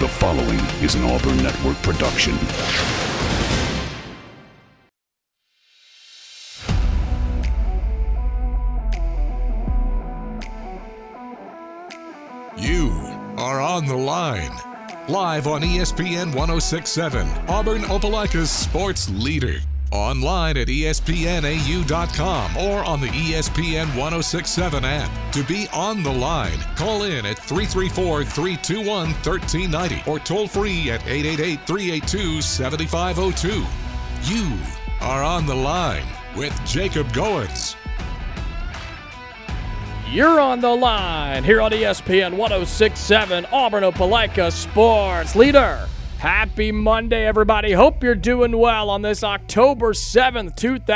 The following is an Auburn Network production. You are on the line. Live on ESPN 1067, Auburn Opelika's sports leader. Online at espnau.com or on the ESPN 1067 app. To be on the line, call in at 334-321-1390 or toll free at 888-382-7502. You are on the line with Jacob Goins. You're on the line here on ESPN 1067, Auburn Opelika sports leader. Happy Monday, everybody. Hope you're doing well on this October 7th,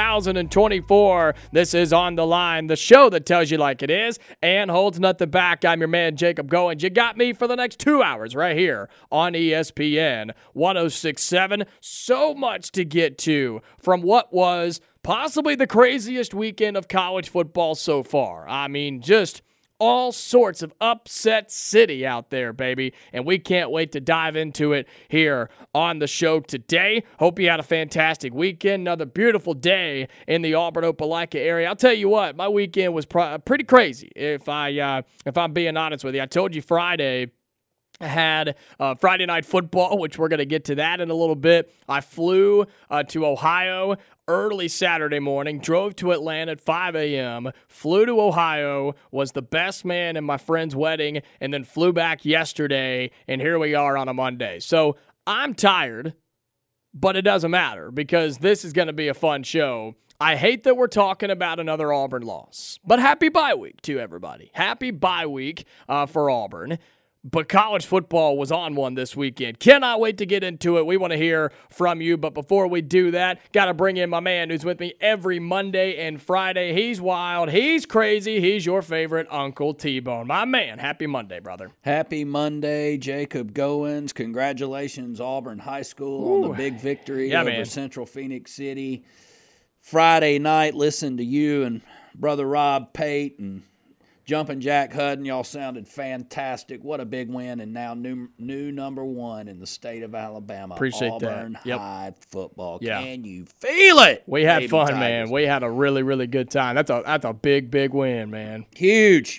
2024. This is On the Line, the show that tells you like it is and holds nothing back. I'm your man, Jacob Goins. You got me for the next 2 hours right here on ESPN 1067. So much to get to from what was possibly the craziest weekend of college football so far. I mean, just all sorts of upset city out there, baby, and we can't wait to dive into it here on the show today. Hope you had a fantastic weekend, another beautiful day in the Auburn-Opelika area. I'll tell you what, my weekend was pretty crazy, if I'm being honest with you. I told you Friday I had Friday Night Football, which we're going to get to that in a little bit. I flew to Ohio early Saturday morning, drove to Atlanta at 5 a.m., flew to Ohio, was the best man in my friend's wedding, and then flew back yesterday, and here we are on a Monday. So I'm tired, but it doesn't matter because this is going to be a fun show. I hate that we're talking about another Auburn loss, but happy bye week to everybody. Happy bye week for Auburn. But college football was on one this weekend. Cannot wait to get into it. We want to hear from you. But before we do that, got to bring in my man who's with me every Monday and Friday. He's wild. He's crazy. He's your favorite Uncle T-Bone. My man, happy Monday, brother. Happy Monday, Jacob Goins. Congratulations, Auburn High School, on the big victory over Central Phoenix City. Friday night, listen to you and Brother Rob Pate and Jumpin' Jack Hudden, y'all sounded fantastic. What a big win, and now new number one in the state of Alabama. Appreciate Auburn that. Yep. High football. Yeah. Can you feel it? We had Baby fun, Tigers. man. We had a really, really good time. That's a big, big win, man. Huge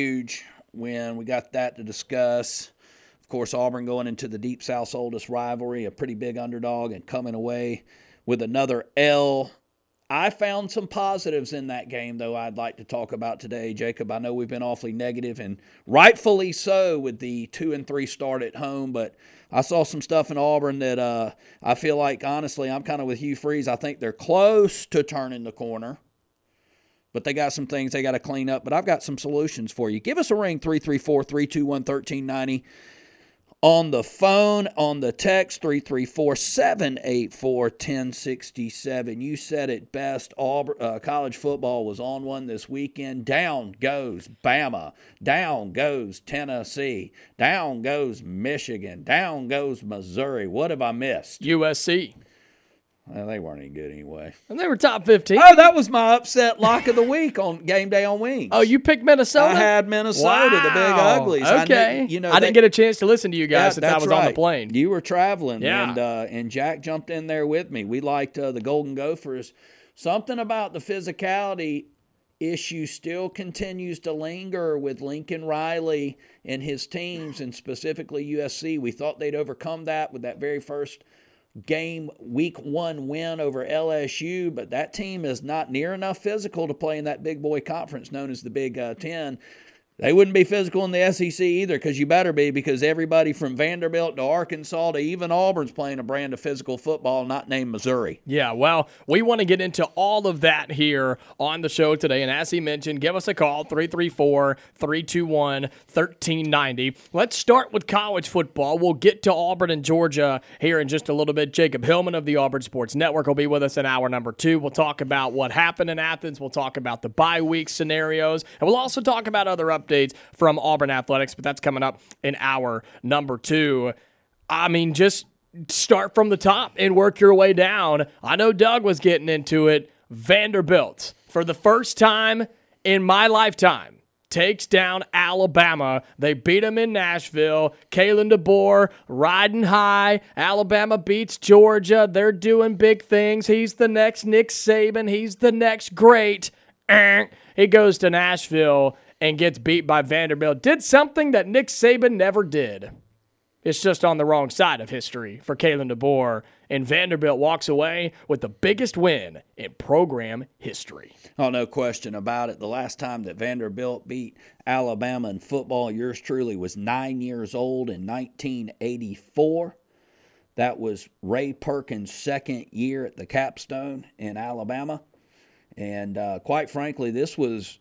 win. We got that to discuss. Of course, Auburn going into the Deep South's oldest rivalry, a pretty big underdog, and coming away with another L. I found some positives in that game, though, I'd like to talk about today, Jacob. I know we've been awfully negative, and rightfully so with the 2-3 start at home, but I saw some stuff in Auburn that I feel like, honestly, I'm kind of with Hugh Freeze. I think they're close to turning the corner, but they got some things they got to clean up. But I've got some solutions for you. Give us a ring, 334-321-1390. On the phone, on the text, 334-784-1067. You said it best. Auburn, college football was on one this weekend. Down goes Bama. Down goes Tennessee. Down goes Michigan. Down goes Missouri. What have I missed? USC. Well, they weren't any good anyway. And they were top 15. Oh, that was my upset lock of the week on Game Day on Wings. Oh, you picked Minnesota? I had Minnesota, the Big Uglies. Okay. I didn't get a chance to listen to you guys since I was on the plane. You were traveling, yeah. and Jack jumped in there with me. We liked the Golden Gophers. Something about the physicality issue still continues to linger with Lincoln Riley and his teams, and specifically USC. We thought they'd overcome that with that very first game, week 1 win over LSU, but that team is not near enough physical to play in that big boy conference known as the Big Ten. They wouldn't be physical in the SEC either, because you better be, because everybody from Vanderbilt to Arkansas to even Auburn's playing a brand of physical football not named Missouri. Yeah, well, we want to get into all of that here on the show today. And as he mentioned, give us a call, 334-321-1390. Let's start with college football. We'll get to Auburn and Georgia here in just a little bit. Jacob Hillman of the Auburn Sports Network will be with us in hour number 2. We'll talk about what happened in Athens. We'll talk about the bye week scenarios. And we'll also talk about other updates from Auburn Athletics, but that's coming up in hour number 2. I mean, just start from the top and work your way down. I know Doug was getting into it. Vanderbilt, for the first time in my lifetime, takes down Alabama. They beat them in Nashville. Kalen DeBoer riding high. Alabama beats Georgia. They're doing big things. He's the next Nick Saban. He's the next great. He goes to Nashville and gets beat by Vanderbilt. Did something that Nick Saban never did. It's just on the wrong side of history for Kalen DeBoer, and Vanderbilt walks away with the biggest win in program history. Oh, no question about it. The last time that Vanderbilt beat Alabama in football, yours truly was 9 years old in 1984. That was Ray Perkins' second year at the Capstone in Alabama. And quite frankly, this was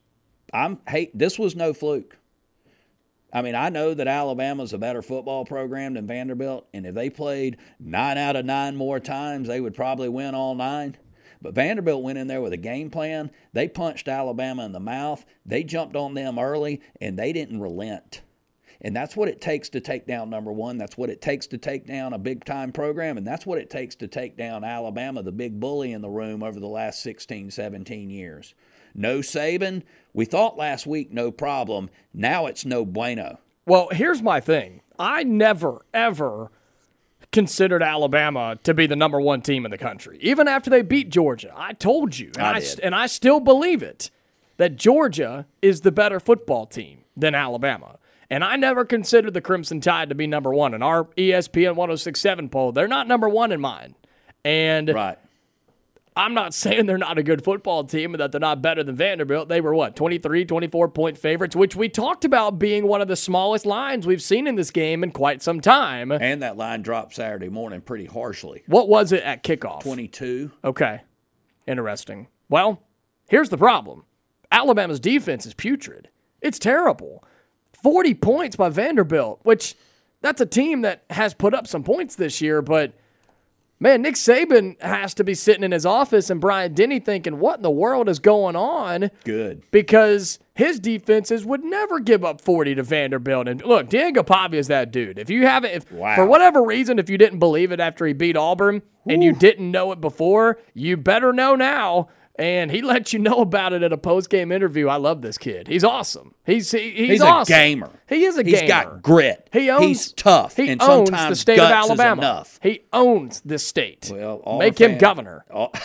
no fluke. I mean, I know that Alabama's a better football program than Vanderbilt, and if they played 9 out of 9 more times, they would probably win all 9. But Vanderbilt went in there with a game plan. They punched Alabama in the mouth. They jumped on them early, and they didn't relent. And that's what it takes to take down number one. That's what it takes to take down a big-time program, and that's what it takes to take down Alabama, the big bully in the room over the last 16, 17 years. No Saban. We thought last week no problem. Now it's no bueno. Well, here's my thing. I never, ever considered Alabama to be the number one team in the country. Even after they beat Georgia, I told you, and I still believe it, that Georgia is the better football team than Alabama. And I never considered the Crimson Tide to be number one. In our ESPN 1067 poll, they're not number one in mine. And right. I'm not saying they're not a good football team and that they're not better than Vanderbilt. They were, 23, 24-point favorites, which we talked about being one of the smallest lines we've seen in this game in quite some time. And that line dropped Saturday morning pretty harshly. What was it at kickoff? 22. Okay. Interesting. Well, here's the problem. Alabama's defense is putrid. It's terrible. 40 points by Vanderbilt, which that's a team that has put up some points this year, but man, Nick Saban has to be sitting in his office and Brian Denny thinking, what in the world is going on? Good. Because his defenses would never give up 40 to Vanderbilt. And look, Diego Pavia is that dude. If you haven't, for whatever reason, if you didn't believe it after he beat Auburn and you didn't know it before, you better know now. And he let you know about it at a post-game interview. I love this kid. He's awesome. He's awesome. A gamer. He is a gamer. He's got grit. He's tough. He and owns sometimes the state guts of Alabama. Is enough. He owns this state. Well, make him governor.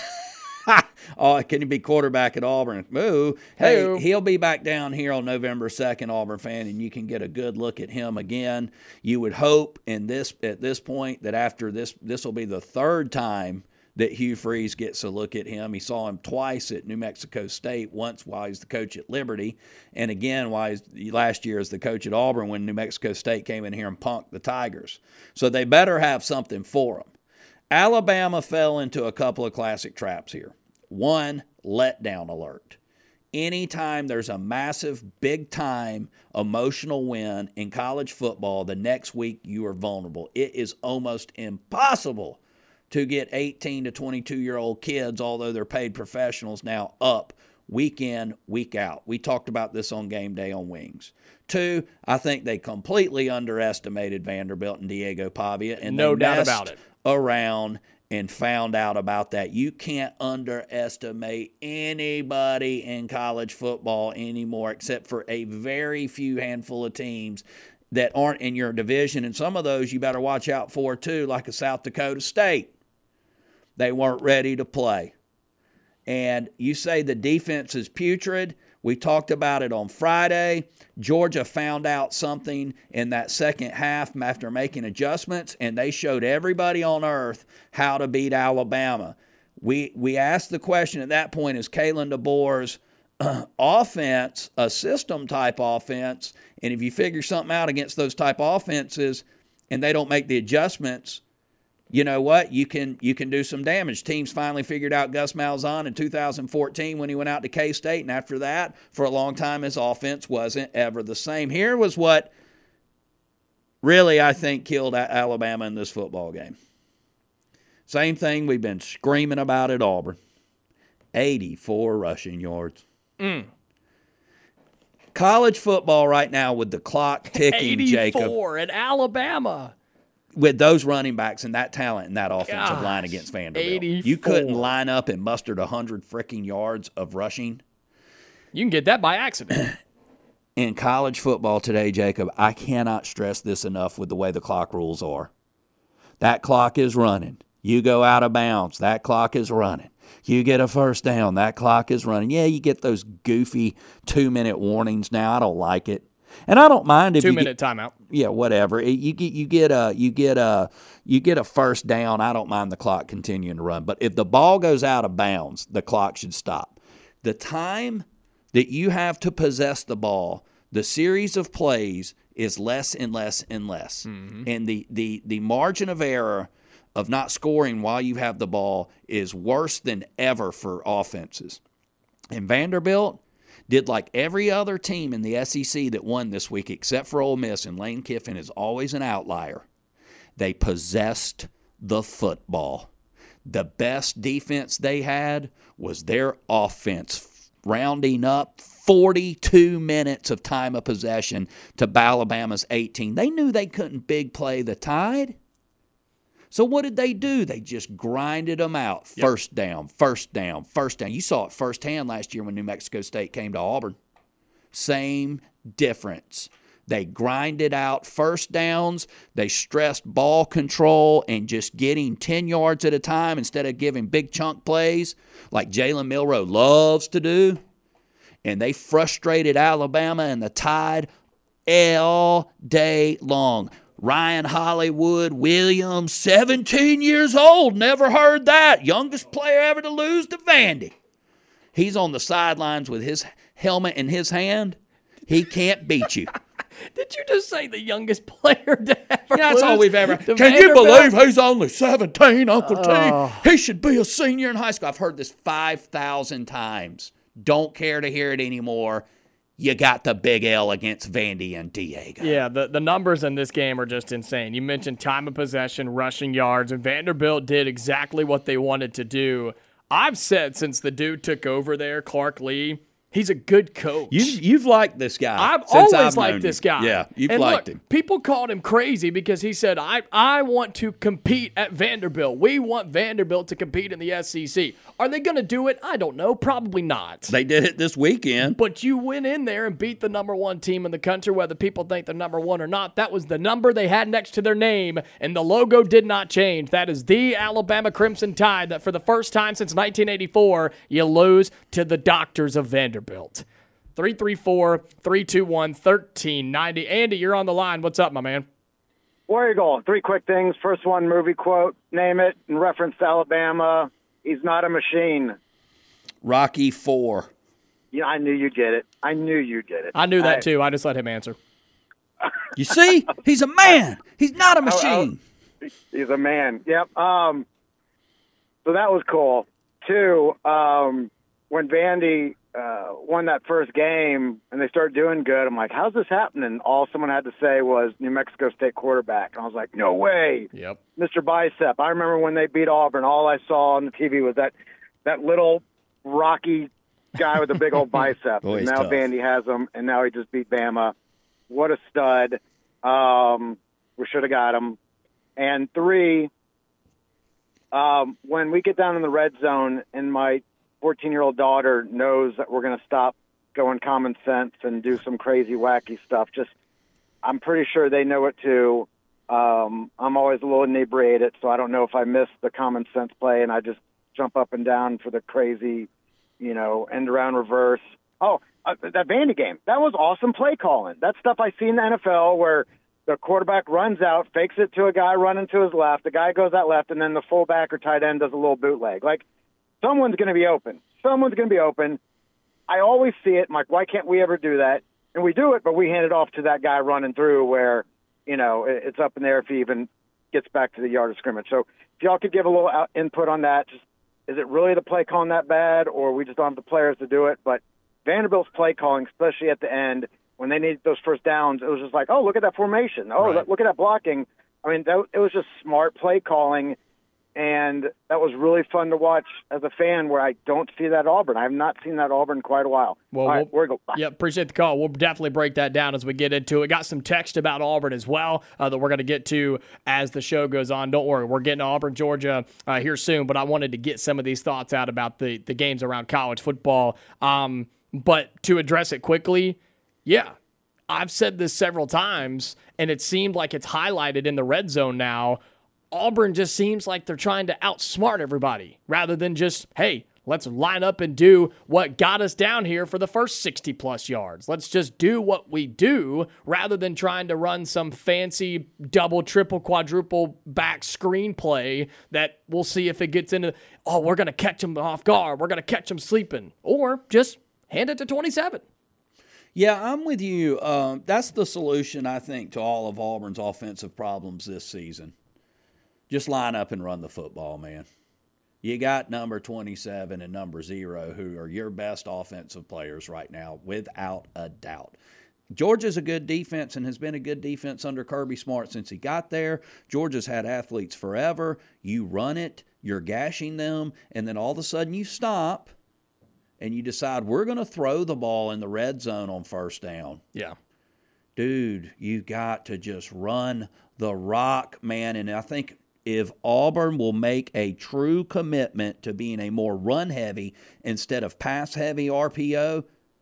Can he be quarterback at Auburn? Moo. Hey, he'll be back down here on November 2nd, Auburn fan, and you can get a good look at him again. You would hope at this point that after this will be the third time that Hugh Freeze gets a look at him. He saw him twice at New Mexico State, once while he's the coach at Liberty, and again while he's last year as the coach at Auburn when New Mexico State came in here and punked the Tigers. So they better have something for him. Alabama fell into a couple of classic traps here. One, letdown alert. Anytime there's a massive, big-time emotional win in college football, the next week you are vulnerable. It is almost impossible to get 18 to 22-year-old kids, although they're paid professionals now, up week in, week out. We talked about this on Game Day on Wings. 2, I think they completely underestimated Vanderbilt and Diego Pavia, and no they doubt messed about it. around and found out about that. You can't underestimate anybody in college football anymore except for a very few handful of teams that aren't in your division, and some of those you better watch out for too, like a South Dakota State. They weren't ready to play. And you say the defense is putrid. We talked about it on Friday. Georgia found out something in that second half after making adjustments, and they showed everybody on earth how to beat Alabama. We asked the question at that point, is Kalen DeBoer's offense a system-type offense? And if you figure something out against those type offenses and they don't make the adjustments, you know what? You can do some damage. Teams finally figured out Gus Malzahn in 2014 when he went out to K-State, and after that, for a long time, his offense wasn't ever the same. Here was what really, I think, killed Alabama in this football game. Same thing we've been screaming about at Auburn. 84 rushing yards. College football right now with the clock ticking, 84 Jacob. 84 at Alabama. With those running backs and that talent and that offensive line against Vanderbilt. 84. You couldn't line up and muster 100 freaking yards of rushing. You can get that by accident. in college football today, Jacob, I cannot stress this enough with the way the clock rules are. That clock is running. You go out of bounds, that clock is running. You get a first down, that clock is running. Yeah, you get those goofy 2-minute warnings now. I don't like it. And I don't mind if 2-minute timeout. Yeah, whatever. You get a first down. I don't mind the clock continuing to run. But if the ball goes out of bounds, the clock should stop. The time that you have to possess the ball, the series of plays is less and less and less. Mm-hmm. And the margin of error of not scoring while you have the ball is worse than ever for offenses. And Vanderbilt did like every other team in the SEC that won this week except for Ole Miss, and Lane Kiffin is always an outlier. They possessed the football. The best defense they had was their offense, rounding up 42 minutes of time of possession to Alabama's 18. They knew they couldn't big play the Tide. So what did they do? They just grinded them out. Yep. First down, first down, first down. You saw it firsthand last year when New Mexico State came to Auburn. Same difference. They grinded out first downs. They stressed ball control and just getting 10 yards at a time instead of giving big chunk plays like Jalen Milroe loves to do. And they frustrated Alabama and the Tide all day long. Ryan Hollywood Williams, 17 years old, never heard that. Youngest player ever to lose to Vandy. He's on the sidelines with his helmet in his hand. He can't beat you. Did you just say the youngest player to ever lose? That's all we've ever. Can you believe he's only 17, Uncle T? He should be a senior in high school. I've heard this 5,000 times. Don't care to hear it anymore. You got the big L against Vandy and Diego. Yeah, the numbers in this game are just insane. You mentioned time of possession, rushing yards, and Vanderbilt did exactly what they wanted to do. I've said since the dude took over there, Clark Lee, he's a good coach. You've liked this guy. I've always liked this guy. Yeah, you've liked him. People called him crazy because he said, I want to compete at Vanderbilt. We want Vanderbilt to compete in the SEC. Are they going to do it? I don't know. Probably not. They did it this weekend. But you went in there and beat the number one team in the country, whether people think they're number one or not. That was the number they had next to their name, and the logo did not change. That is the Alabama Crimson Tide that for the first time since 1984, you lose to the Doctors of Vanderbilt. 334-321-1390. Andy, you're on the line. What's up, my man? Where are you going? 3 quick things. First one, movie quote. Name it in reference to Alabama. He's not a machine. Rocky IV. Yeah, I knew you'd get it. I knew that too. I just let him answer. You see? He's a man. He's not a machine. He's a man. Yep. So that was cool. 2, when Vandy won that first game and they started doing good, I'm like, how's this happening? All someone had to say was New Mexico State quarterback. And I was like, no way. Yep. Mr. Bicep. I remember when they beat Auburn, all I saw on the TV was that little rocky guy with a big old bicep. Boy, and now tough. Vandy has him, and now he just beat Bama. What a stud. We should have got him. And 3, when we get down in the red zone and my 14-year-old daughter knows that we're going to stop going common sense and do some crazy, wacky stuff. I'm pretty sure they know it too. I'm always a little inebriated, so I don't know if I miss the common sense play and I just jump up and down for the crazy, end around reverse. Oh, that Vandy game, that was awesome play calling. That stuff I see in the NFL where the quarterback runs out, fakes it to a guy running to his left, the guy goes out left, and then the fullback or tight end does a little bootleg. Like, someone's going to be open. I always see it. I'm like, why can't we ever do that? And we do it, but we hand it off to that guy running through where, it's up in there if he even gets back to the yard of scrimmage. So if y'all could give a little input on that, just is it really the play calling that bad, or we just don't have the players to do it? But Vanderbilt's play calling, especially at the end, when they needed those first downs, it was just like, oh, look at that formation. Oh, right. Look at that blocking. I mean, it was just smart play calling. And that was really fun to watch as a fan where I don't see that Auburn. I have not seen that Auburn in quite a while. Well, all right, we're going. Yeah, appreciate the call. We'll definitely break that down as we get into it. Got some text about Auburn as well that we're going to get to as the show goes on. Don't worry, we're getting to Auburn, Georgia here soon, but I wanted to get some of these thoughts out about the games around college football. But to address it quickly, yeah, I've said this several times, and it seemed like it's highlighted in the red zone now. Auburn just seems like they're trying to outsmart everybody rather than just, hey, let's line up and do what got us down here for the first 60-plus yards. Let's just do what we do rather than trying to run some fancy double, triple, quadruple back screenplay that we'll see if it gets into, we're going to catch them off guard. We're going to catch them sleeping. Or just hand it to 27. Yeah, I'm with you. That's the solution, I think, to all of Auburn's offensive problems this season. Just line up and run the football, man. You got number 27 and number 0 who are your best offensive players right now, without a doubt. Georgia's a good defense and has been a good defense under Kirby Smart since he got there. Georgia's had athletes forever. You run it, you're gashing them, and then all of a sudden you stop and you decide we're going to throw the ball in the red zone on first down. Yeah. Dude, you got to just run the rock, man. And I think if Auburn will make a true commitment to being a more run-heavy instead of pass-heavy RPO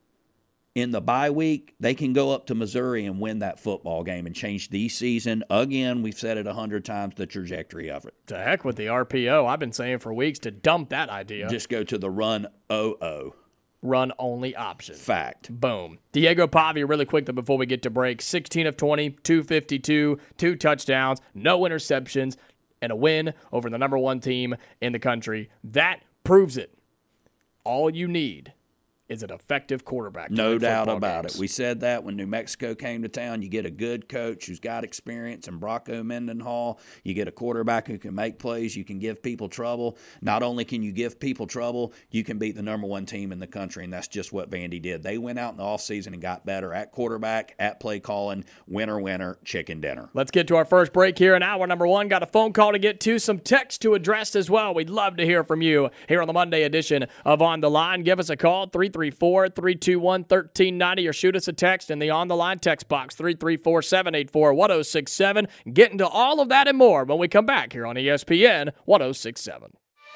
in the bye week, they can go up to Missouri and win that football game and change the season. Again, we've said it 100 times, the trajectory of it. To heck with the RPO. I've been saying for weeks to dump that idea. Just go to the run-o-o. Run-only option. Fact. Boom. Diego Pavia, really quickly before we get to break, 16 of 20, 252, 2 touchdowns, no interceptions, and a win over the number 1 team in the country. That proves it. All you need is an effective quarterback. No doubt about it. We said that when New Mexico came to town. You get a good coach who's got experience in Brocco Mendenhall. You get a quarterback who can make plays. You can give people trouble. Not only can you give people trouble, you can beat the number 1 team in the country, and that's just what Vandy did. They went out in the offseason and got better at quarterback, at play calling, winner, chicken dinner. Let's get to our first break here in hour number 1. Got a phone call to get to, some text to address as well. We'd love to hear from you here on the Monday edition of On the Line. Give us a call, 334-321-1390, or shoot us a text in the On the Line text box, 334-784-1067. Get into all of that and more when we come back here on ESPN 1067.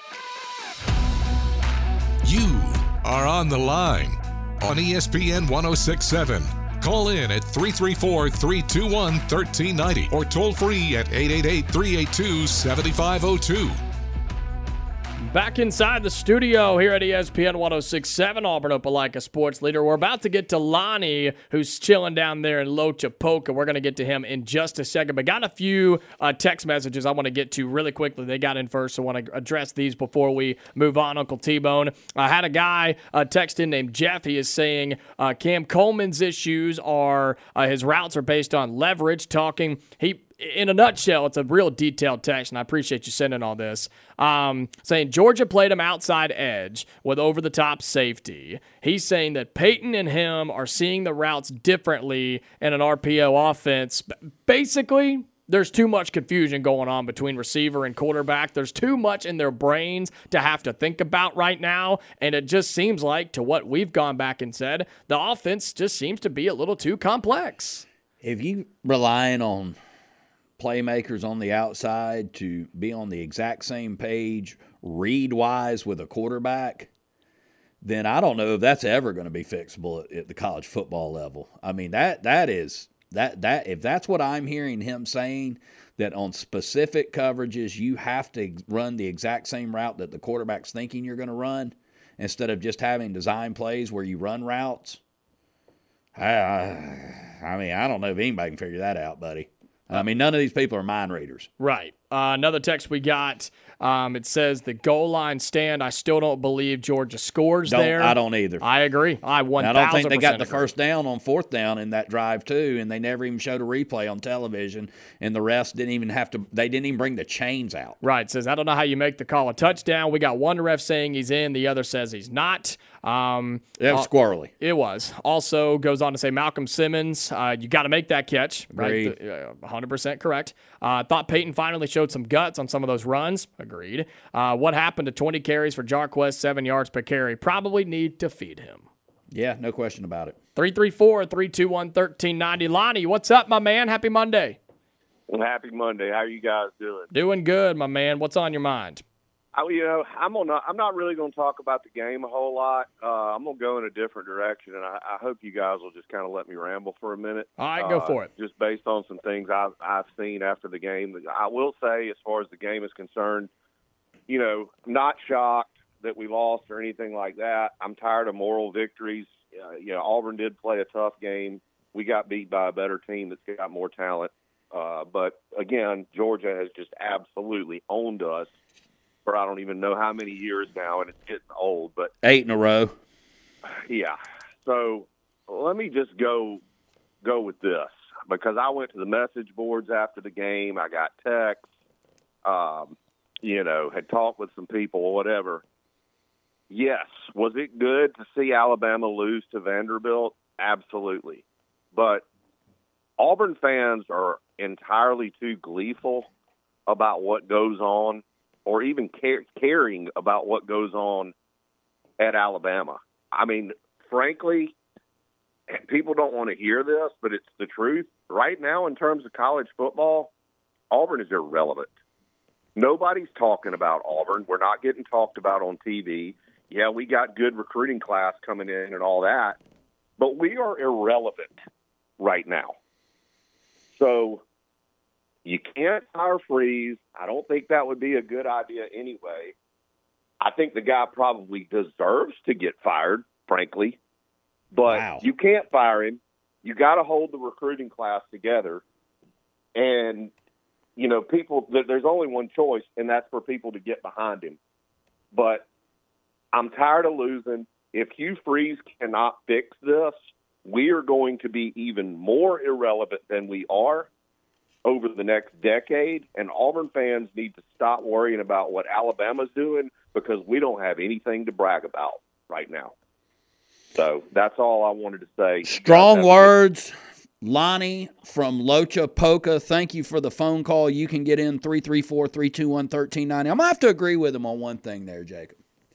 You are on the line on ESPN 1067. Call in at 334-321-1390 or toll free at 888-382-7502. Back inside the studio here at ESPN 1067, Auburn Opelika Sports Leader. We're about to get to Lonnie, who's chilling down there in Lochapoka. We're going to get to him in just a second. But got a few text messages I want to get to really quickly. They got in first, so I want to address these before we move on. Uncle T-Bone. I had a guy text in named Jeff. He is saying Cam Coleman's issues are his routes are based on leverage. In a nutshell, it's a real detailed text, and I appreciate you sending all this. Saying Georgia played him outside edge with over-the-top safety. He's saying that Peyton and him are seeing the routes differently in an RPO offense. Basically, there's too much confusion going on between receiver and quarterback. There's too much in their brains to have to think about right now, and it just seems like, to what we've gone back and said, the offense just seems to be a little too complex. If you relying on playmakers on the outside to be on the exact same page read-wise with a quarterback, then I don't know if that's ever going to be fixable at the college football level. I mean, that if that's what I'm hearing him saying, that on specific coverages you have to run the exact same route that the quarterback's thinking you're going to run instead of just having design plays where you run routes. I mean, I don't know if anybody can figure that out, buddy. I mean, none of these people are mind readers. Right. Another text we got, it says the goal line stand, I still don't believe Georgia scores there. I don't either. I agree. I don't think they got the first down on fourth down in that drive, too, and they never even showed a replay on television, and the refs didn't even bring the chains out. Right. It says, I don't know how you make the call a touchdown. We got one ref saying he's in, the other says he's not. It was squirrely. It was. Also goes on to say Malcolm Simmons, you got to make that catch. Right. 100% correct. Thought Peyton finally showed some guts on some of those runs. Agreed. What happened to 20 carries for Jarquez, 7 yards per carry? Probably need to feed him. Yeah, no question about it. 334-321-1390. Lonnie, what's up, my man? Happy Monday. Well, happy Monday. How are you guys doing? Doing good, my man. What's on your mind? I'm not really going to talk about the game a whole lot. I'm going to go in a different direction, and I hope you guys will just kind of let me ramble for a minute. All right, go for it. Just based on some things I've seen after the game. I will say, as far as the game is concerned, I'm not shocked that we lost or anything like that. I'm tired of moral victories. Auburn did play a tough game. We got beat by a better team that's got more talent. But, again, Georgia has just absolutely owned us for I don't even know how many years now, and it's getting old. But 8 in a row. Yeah. So let me just go with this, because I went to the message boards after the game. I got texts, had talked with some people or whatever. Yes. Was it good to see Alabama lose to Vanderbilt? Absolutely. But Auburn fans are entirely too gleeful about what goes on, or even caring about what goes on at Alabama. I mean, frankly, people don't want to hear this, but it's the truth. Right now, in terms of college football, Auburn is irrelevant. Nobody's talking about Auburn. We're not getting talked about on TV. Yeah, we got good recruiting class coming in and all that, but we are irrelevant right now. So you can't fire Freeze. I don't think that would be a good idea anyway. I think the guy probably deserves to get fired, frankly. But You can't fire him. You got to hold the recruiting class together. And, there's only one choice, and that's for people to get behind him. But I'm tired of losing. If Hugh Freeze cannot fix this, we are going to be even more irrelevant than we are over the next decade, and Auburn fans need to stop worrying about what Alabama's doing, because we don't have anything to brag about right now. So that's all I wanted to say. Strong words. Lonnie from Locha Poca, thank you for the phone call. You can get in 334-321-1390. I'm going to have to agree with him on one thing there, Jacob.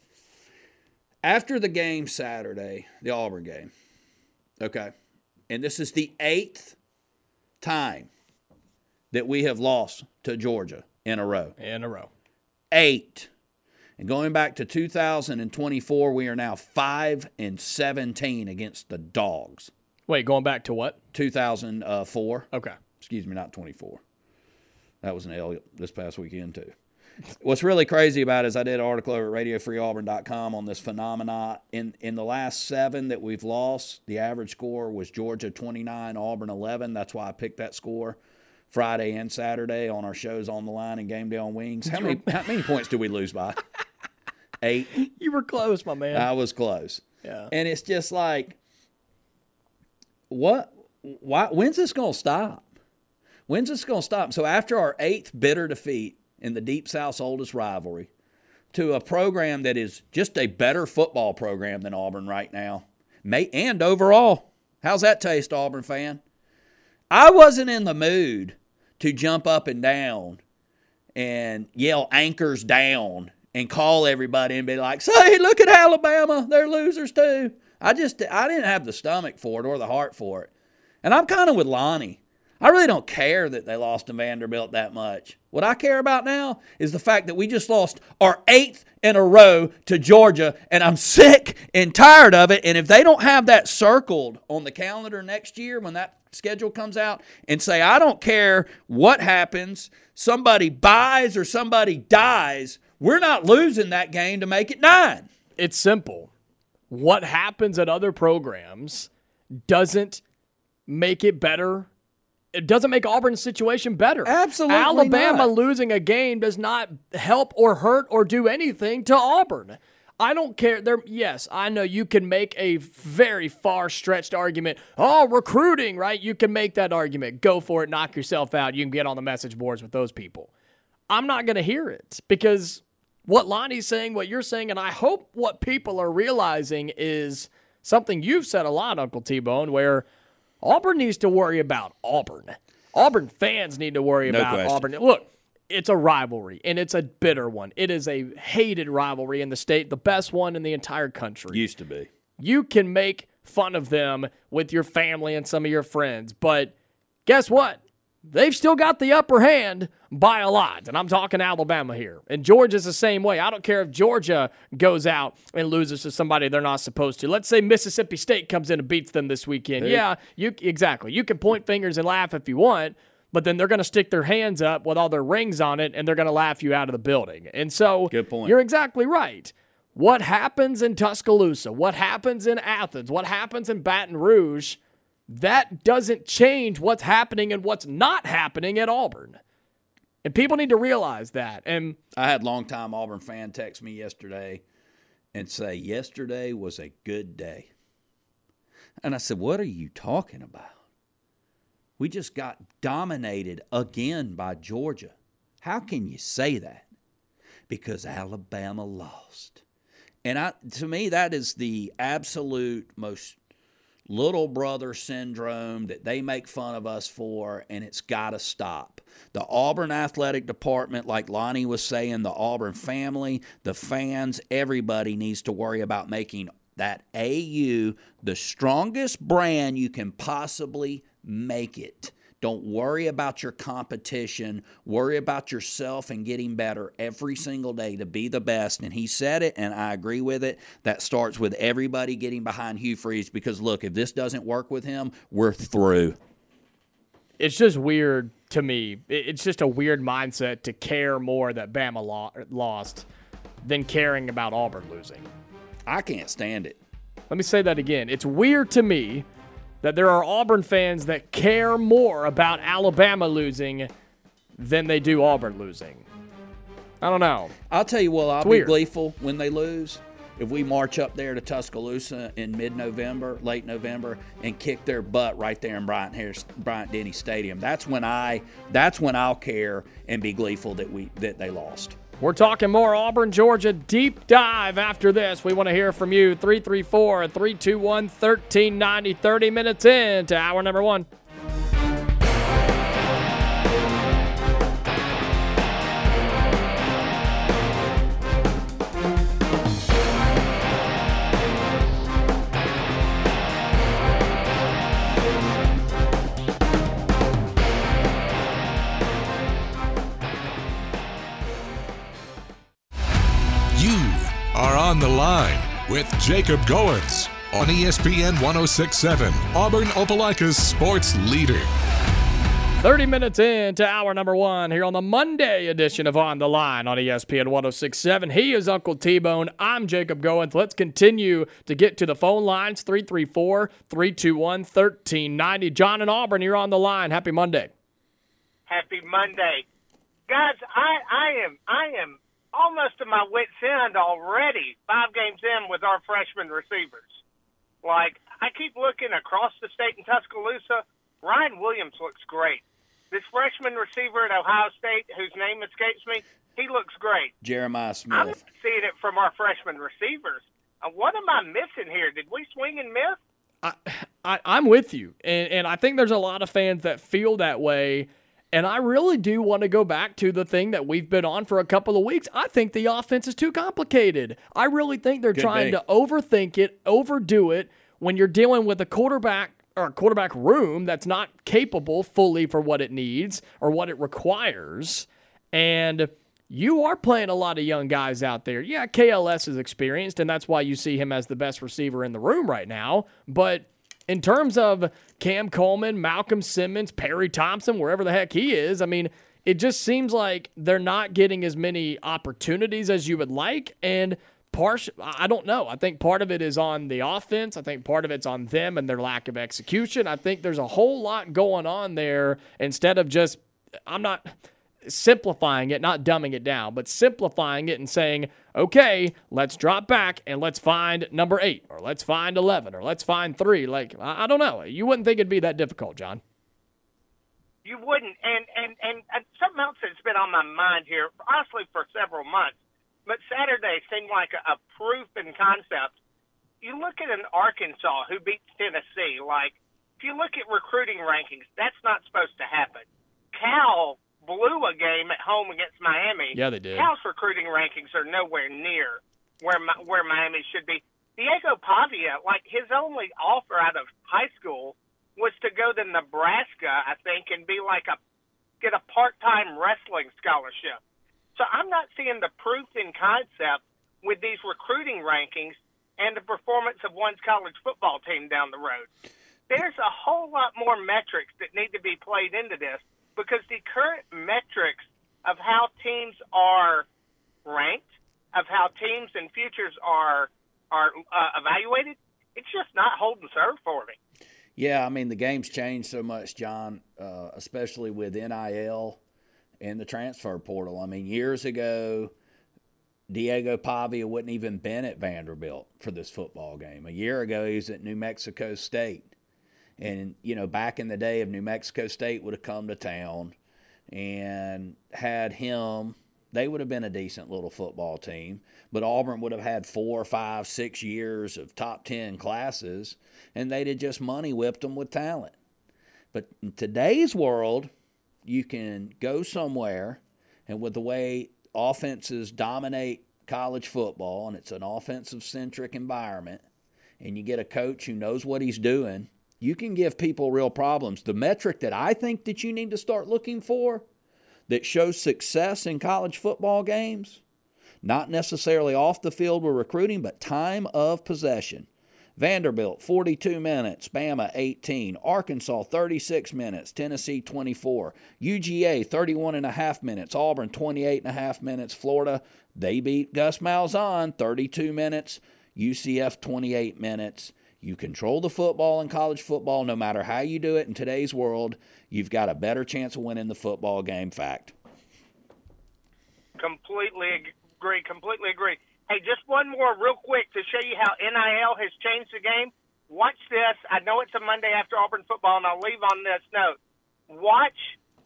After the game Saturday, the Auburn game, okay, and this is the 8th time that we have lost to Georgia in a row. 8. And going back to 2024, we are now 5-17 against the Dogs. Wait, going back to what? 2004. Okay. Excuse me, not 24. That was an L this past weekend, too. What's really crazy about it is I did an article over at RadioFreeAuburn.com on this phenomena. In the last 7 that we've lost, the average score was Georgia 29, Auburn 11. That's why I picked that score Friday and Saturday on our shows On the Line and Game Day on Wings. How many points did we lose by? 8. You were close, my man. I was close. Yeah. And it's just like, when's this going to stop? When's this going to stop? So after our 8th bitter defeat in the Deep South's oldest rivalry, to a program that is just a better football program than Auburn right now, and overall, how's that taste, Auburn fan? I wasn't in the mood to jump up and down and yell anchors down and call everybody and be like, say, look at Alabama, they're losers too. I didn't have the stomach for it or the heart for it. And I'm kind of with Lonnie. I really don't care that they lost to Vanderbilt that much. What I care about now is the fact that we just lost our 8th in a row to Georgia, and I'm sick and tired of it. And if they don't have that circled on the calendar next year when that schedule comes out, and say, I don't care what happens, somebody buys or somebody dies, we're not losing that game to make it 9. It's simple. What happens at other programs doesn't make it better. It doesn't make Auburn's situation better. Absolutely Alabama not. losing a game does not help or hurt or do anything to Auburn. I don't care. Yes, I know you can make a very far-stretched argument. Oh, recruiting, right? You can make that argument. Go for it. Knock yourself out. You can get on the message boards with those people. I'm not going to hear it, because what Lonnie's saying, what you're saying, and I hope what people are realizing is something you've said a lot, Uncle T-Bone, where Auburn needs to worry about Auburn. Auburn fans need to worry about Auburn. Look, it's a rivalry, and it's a bitter one. It is a hated rivalry in the state, the best one in the entire country. Used to be. You can make fun of them with your family and some of your friends, but guess what? they've still got the upper hand by a lot. And I'm talking Alabama here. And Georgia's the same way. I don't care if Georgia goes out and loses to somebody they're not supposed to. Let's say Mississippi State comes in and beats them this weekend. Yeah, exactly. You can point fingers and laugh if you want, but then they're going to stick their hands up with all their rings on it, and they're going to laugh you out of the building. And so good point. You're exactly right. What happens in Tuscaloosa, what happens in Athens, what happens in Baton Rouge, that doesn't change what's happening and what's not happening at Auburn. And people need to realize that. And I had longtime Auburn fan text me yesterday and say, yesterday was a good day. And I said, what are you talking about? We just got dominated again by Georgia. How can you say that? Because Alabama lost. And to me, that is the absolute most little brother syndrome that they make fun of us for, and it's got to stop. The Auburn athletic department, like Lonnie was saying, the Auburn family, the fans, everybody needs to worry about making that AU the strongest brand you can possibly make it. Don't worry about your competition. Worry about yourself and getting better every single day to be the best. And he said it, and I agree with it. That starts with everybody getting behind Hugh Freeze because, look, if this doesn't work with him, we're through. It's just weird to me. It's just a weird mindset to care more that Bama lost than caring about Auburn losing. I can't stand it. Let me say that again. It's weird to me that there are Auburn fans that care more about Alabama losing than they do Auburn losing. I don't know. I'll tell you what, I'll be gleeful when they lose. If we march up there to Tuscaloosa in mid-November, late November, and kick their butt right there in Bryant-Denny Stadium, that's when I'll care and be gleeful that they lost. We're talking more Auburn, Georgia deep dive after this. We want to hear from you. 334-321-1390. 30 minutes into hour number one. On the Line with Jacob Goins on ESPN 106.7, Auburn Opelika's sports leader. 30 minutes into hour number one here on the Monday edition of On the Line on ESPN 106.7. He is Uncle T-Bone. I'm Jacob Goins. Let's continue to get to the phone lines, 334-321-1390. John in Auburn, you're on the line. Happy Monday. Happy Monday. Guys, I am almost to my wit's end already, 5 games in with our freshman receivers. Like, I keep looking across the state in Tuscaloosa. Ryan Williams looks great. This freshman receiver at Ohio State, whose name escapes me, he looks great. Jeremiah Smith. I'm seeing it from our freshman receivers. What am I missing here? Did we swing and miss? I'm with you, and I think there's a lot of fans that feel that way. And I really do want to go back to the thing that we've been on for a couple of weeks. I think the offense is too complicated. I really think they're trying to overthink it, overdo it when you're dealing with a quarterback or a quarterback room that's not capable fully for what it needs or what it requires. And you are playing a lot of young guys out there. Yeah, KLS is experienced, and that's why you see him as the best receiver in the room right now. But in terms of Cam Coleman, Malcolm Simmons, Perry Thompson, wherever the heck he is, I mean, it just seems like they're not getting as many opportunities as you would like. And I don't know. I think part of it is on the offense. I think part of it's on them and their lack of execution. I think there's a whole lot going on there instead of just, I'm not simplifying it, not dumbing it down, but simplifying it and saying, okay, let's drop back and let's find number 8 or let's find 11 or let's find 3. Like, I don't know. You wouldn't think it'd be that difficult, John. You wouldn't. And something else that's been on my mind here, honestly, for several months, but Saturday seemed like a proof in concept. You look at an Arkansas who beats Tennessee. Like, if you look at recruiting rankings, that's not supposed to happen. Cal blew a game at home against Miami. Yeah, they did. Cal's recruiting rankings are nowhere near where Miami should be. Diego Pavia, like, his only offer out of high school was to go to Nebraska, I think, and be like a get a part-time wrestling scholarship. So I'm not seeing the proof in concept with these recruiting rankings and the performance of one's college football team down the road. There's a whole lot more metrics that need to be played into this, because the current metrics of how teams are ranked, of how teams and futures are evaluated, it's just not holding serve for me. Yeah, I mean, the game's changed so much, John, especially with NIL and the transfer portal. I mean, years ago, Diego Pavia wouldn't even been at Vanderbilt for this football game. A year ago, he was at New Mexico State. And, you know, back in the day, if New Mexico State would have come to town and had him, they would have been a decent little football team. But Auburn would have had 4, 5, 6 years of top 10 classes, and they'd have just money whipped them with talent. But in today's world, you can go somewhere, and with the way offenses dominate college football, and it's an offensive-centric environment, and you get a coach who knows what he's doing, you can give people real problems. The metric that I think that you need to start looking for that shows success in college football games, not necessarily off the field with recruiting, but time of possession. Vanderbilt, 42 minutes. Bama, 18. Arkansas, 36 minutes. Tennessee, 24. UGA, 31.5 minutes. Auburn, 28.5 minutes. Florida, they beat Gus Malzahn, 32 minutes. UCF, 28 minutes. You control the football in college football. No matter how you do it in today's world, you've got a better chance of winning the football game. Fact. Completely agree. Hey, just one more real quick to show you how NIL has changed the game. Watch this. I know it's a Monday after Auburn football, and I'll leave on this note. Watch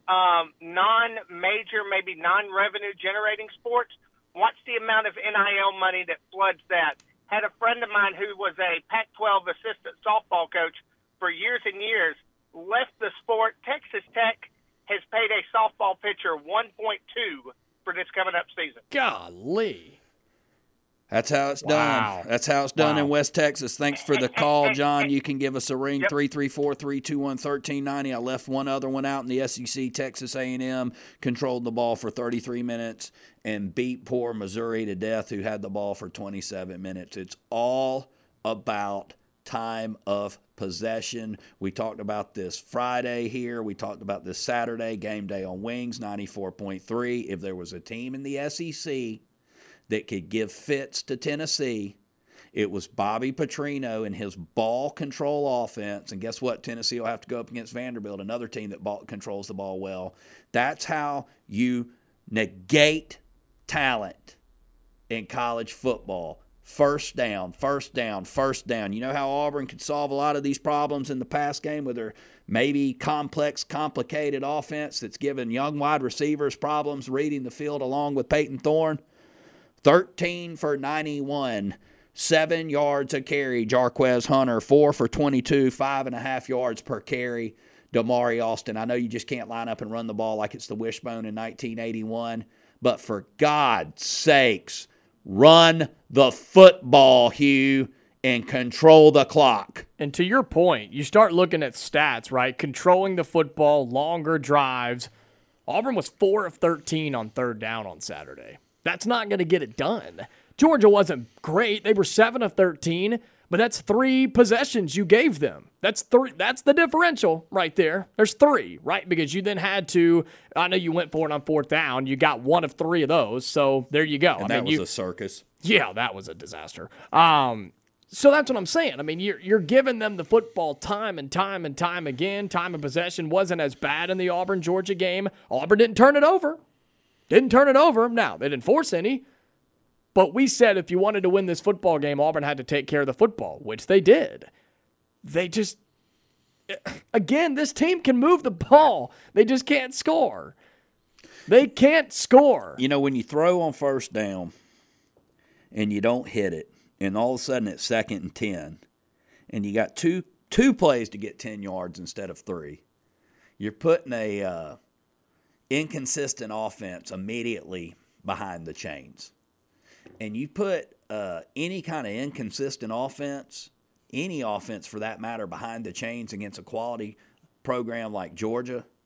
non-major, maybe non-revenue generating sports. Watch the amount of NIL money that floods that. Had a friend of mine who was a Pac-12 assistant softball coach for years and years, left the sport. Texas Tech has paid a softball pitcher $1.2 for this coming up season. Golly. That's how it's done. That's how it's done in West Texas. Thanks for the call, John. You can give us a ring, 334-321-1390. I left one other one out in the SEC. Texas A&M controlled the ball for 33 minutes and beat poor Missouri to death, who had the ball for 27 minutes. It's all about time of possession. We talked about this Friday here. We talked about this Saturday, game day on Wings, 94.3. If there was a team in the SEC that could give fits to Tennessee, it was Bobby Petrino and his ball control offense. And guess what? Tennessee will have to go up against Vanderbilt, another team that controls the ball well. That's how you negate talent in college football. First down, first down, first down. You know how Auburn could solve a lot of these problems in the pass game with their maybe complex, complicated offense that's given young wide receivers problems reading the field along with Peyton Thorne? 13 for 91, 7 yards a carry, Jarquez Hunter, 4 for 22, 5.5 yards per carry, Damari Alston. I know you just can't line up and run the ball like it's the wishbone in 1981, but for God's sakes, run the football, Hugh, and control the clock. And to your point, you start looking at stats, right? Controlling the football, longer drives. Auburn was 4 of 13 on third down on Saturday. That's not going to get it done. Georgia wasn't great. They were 7 of 13, but that's 3 possessions you gave them. That's 3. That's the differential right there. There's 3, right? Because you then had to, I know you went for it on fourth down. You got 1 of 3 of those, so there you go. And that was a circus. Yeah, that was a disaster. So that's what I'm saying. I mean, you're giving them the football time and time and time again. Time of possession wasn't as bad in the Auburn-Georgia game. Auburn didn't turn it over. Now, they didn't force any. But we said if you wanted to win this football game, Auburn had to take care of the football, which they did. They just, again, this team can move the ball. They just can't score. They can't score. You know, when you throw on first down and you don't hit it, and all of a sudden it's 2nd and 10, and you got two plays to get 10 yards instead of 3, you're putting a inconsistent offense immediately behind the chains. And you put any kind of inconsistent offense, any offense for that matter, behind the chains against a quality program like Georgia,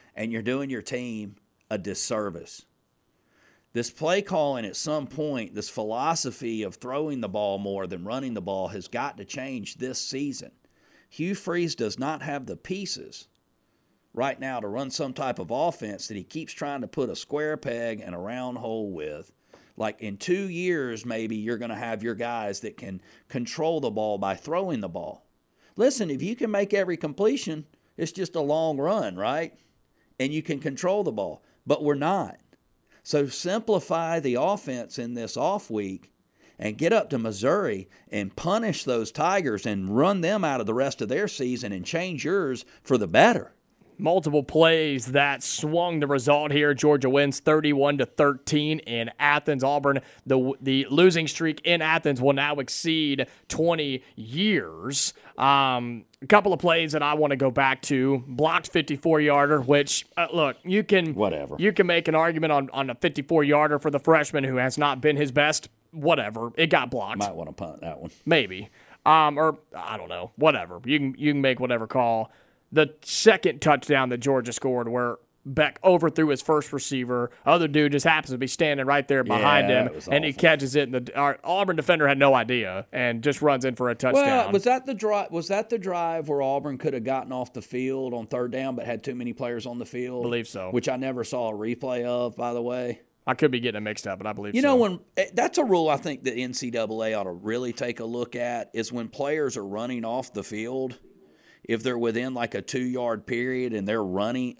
and you're doing your team a disservice. This play calling at some point, this philosophy of throwing the ball more than running the ball has got to change this season. Hugh Freeze does not have the pieces right now to run some type of offense that he keeps trying to put a square peg in a round hole with. Like in 2 years, maybe you're going to have your guys that can control the ball by throwing the ball. Listen, if you can make every completion, it's just a long run, right? And you can control the ball, but we're not. So simplify the offense in this off week and get up to Missouri and punish those Tigers and run them out of the rest of their season and change yours for the better. Multiple plays that swung the result here. Georgia wins 31-13 in Athens. Auburn, the losing streak in Athens will now exceed 20 years. A couple of plays that I want to go back to. Blocked 54-yarder, which, look, you can make an argument on a 54-yarder for the freshman who has not been his best. Whatever. It got blocked. Might want to punt that one. Maybe. Or, I don't know. Whatever. You can make whatever call. The second touchdown that Georgia scored where Beck overthrew his first receiver. Other dude just happens to be standing right there behind him, and he catches it. And our Auburn defender had no idea and just runs in for a touchdown. Well, was that the drive where Auburn could have gotten off the field on third down but had too many players on the field? I believe so. Which I never saw a replay of, by the way. I could be getting it mixed up, but I believe so. You know, that's a rule I think the NCAA ought to really take a look at is when players are running off the field. If they're within like a 2-yard period and they're running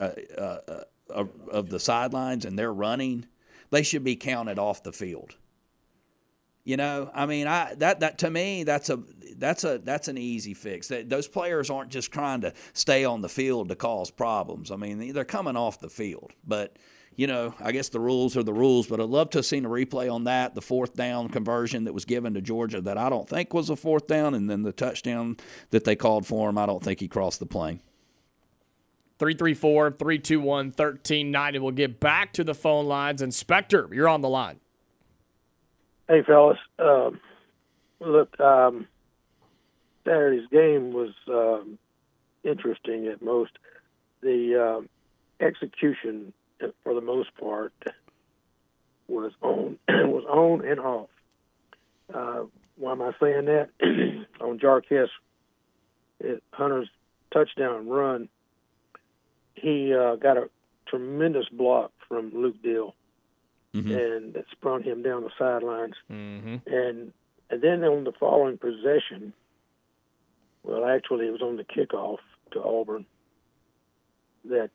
of the sidelines and they're running, they should be counted off the field. You know, I mean, that to me that's an easy fix. Those players aren't just trying to stay on the field to cause problems. I mean, they're coming off the field, but. You know, I guess the rules are the rules, but I'd love to have seen a replay on that, the fourth down conversion that was given to Georgia that I don't think was a fourth down, and then the touchdown that they called for him, I don't think he crossed the plane. 334-321-1390. We'll get back to the phone lines. And Spectre, you're on the line. Hey, fellas. Look, Saturday's game was interesting at most. The execution, for the most part, was on and off. Why am I saying that? On Jarquez Hunter's touchdown run, he got a tremendous block from Luke Dill, and that sprung him down the sidelines. And then on the following possession, well, actually it was on the kickoff to Auburn, that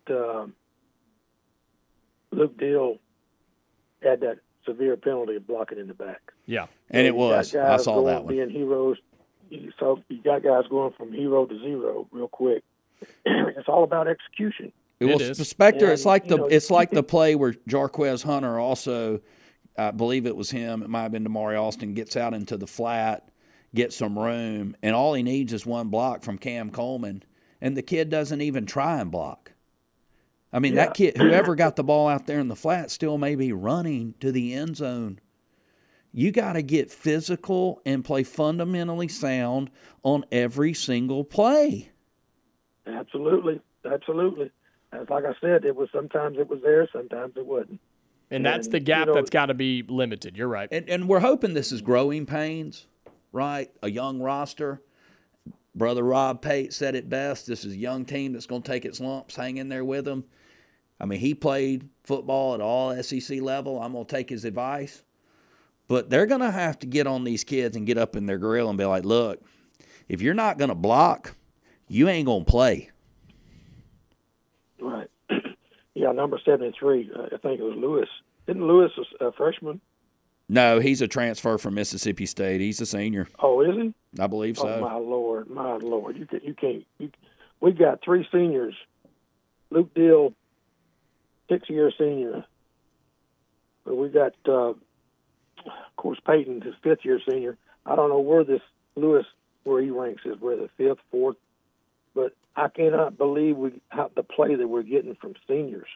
Luke Dill had that severe penalty of blocking in the back. Yeah, and it was. I saw that one. Being heroes, you got guys going from hero to zero real quick. It's all about execution. Spectre, it's like the play where Jarquez Hunter also, I believe it was him, it might have been Damari Austin, gets out into the flat, gets some room, and all he needs is one block from Cam Coleman, and the kid doesn't even try and block. I mean, that kid, whoever got the ball out there in the flat, still may be running to the end zone. You got to get physical and play fundamentally sound on every single play. Absolutely. As like I said, sometimes it was there, sometimes it wasn't. And that's the gap that's got to be limited. You're right. And we're hoping this is growing pains, right? A young roster. Brother Rob Pate said it best. This is a young team that's going to take its lumps. Hang in there with them. I mean, he played football at all SEC level. I'm going to take his advice. But they're going to have to get on these kids and get up in their grill and be like, look, if you're not going to block, you ain't going to play. Right. Yeah, number 73, I think it was Lewis. Isn't Lewis a freshman? No, he's a transfer from Mississippi State. He's a senior. Oh, is he? I believe so. Oh, my Lord. You can't. We've got three seniors. Luke Dill, 6-year senior. But we got, of course, Peyton, his 5th-year senior. I don't know where this Lewis, where he ranks is, whether 5th, 4th. But I cannot believe the play that we're getting from seniors.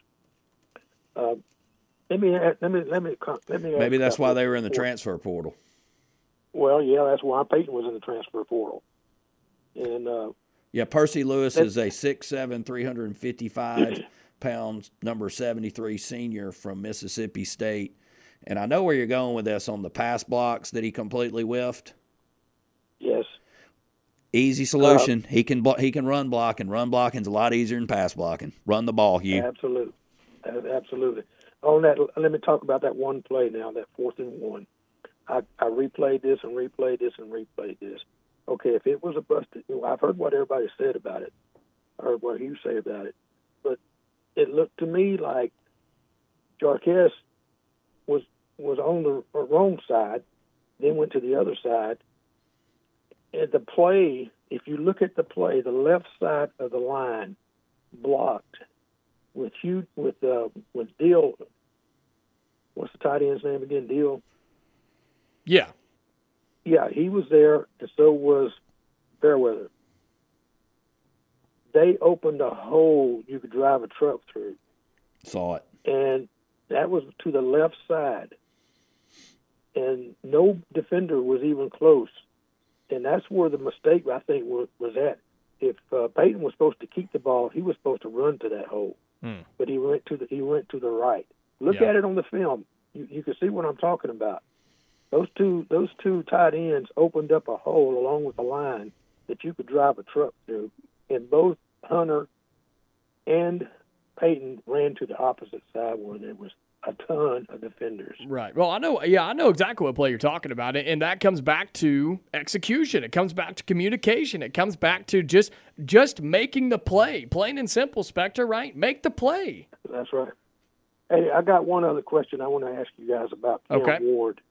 Let me Maybe that's why they were in the transfer portal. Well, yeah, that's why Peyton was in the transfer portal. And Percy Lewis is a 6'7", 355 pounds, number 73 senior from Mississippi State. And I know where you're going with this on the pass blocks that he completely whiffed. Yes. Easy solution. He can run block, and run blocking's a lot easier than pass blocking. Run the ball, Hugh. Absolutely. Absolutely. On that, let me talk about that one play now, that 4th and 1. I replayed this and replayed this and replayed this. Okay, if it was a busted, I've heard what everybody said about it. I heard what you say about it. But it looked to me like Jarquez was on the wrong side, then went to the other side. And the play, if you look at the play, the left side of the line blocked with Deal. What's the tight end's name again? Deal. Yeah. Yeah, he was there, and so was Fairweather. They opened a hole you could drive a truck through. Saw it. And that was to the left side. And no defender was even close. And that's where the mistake, I think, was at. If Peyton was supposed to keep the ball, he was supposed to run to that hole. But he went to the right. Look at it on the film. You can see what I'm talking about. Those two tight ends opened up a hole along with the line that you could drive a truck through, and both Hunter and Peyton ran to the opposite side when there was a ton of defenders. Right. Well, I know exactly what play you're talking about, and that comes back to execution. It comes back to communication. It comes back to just making the play. Plain and simple, Spectre, right? Make the play. That's right. Hey, I got one other question I want to ask you guys about Cam Ward.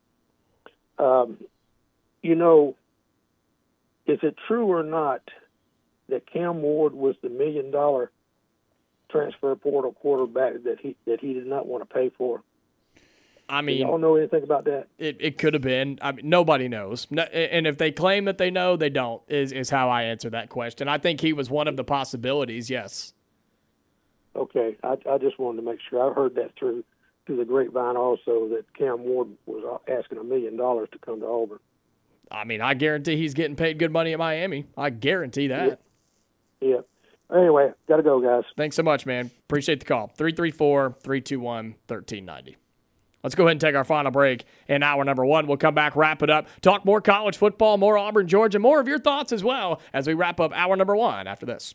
Is it true or not that Cam Ward was the $1 million transfer portal quarterback that he did not want to pay for? I mean, do y'all know anything about that? It could have been. I mean, nobody knows. No, and if they claim that they know, they don't, is how I answer that question. I think he was one of the possibilities, yes. Okay. I just wanted to make sure. I heard that through the grapevine also, that Cam Ward was asking $1 million to come to Auburn. I mean, I guarantee he's getting paid good money at Miami. I guarantee that. Yeah. Anyway, got to go, guys. Thanks so much, man. Appreciate the call. 334-321-1390. Let's go ahead and take our final break in hour number 1. We'll come back, wrap it up, talk more college football, more Auburn, Georgia, more of your thoughts as well as we wrap up hour number 1 after this.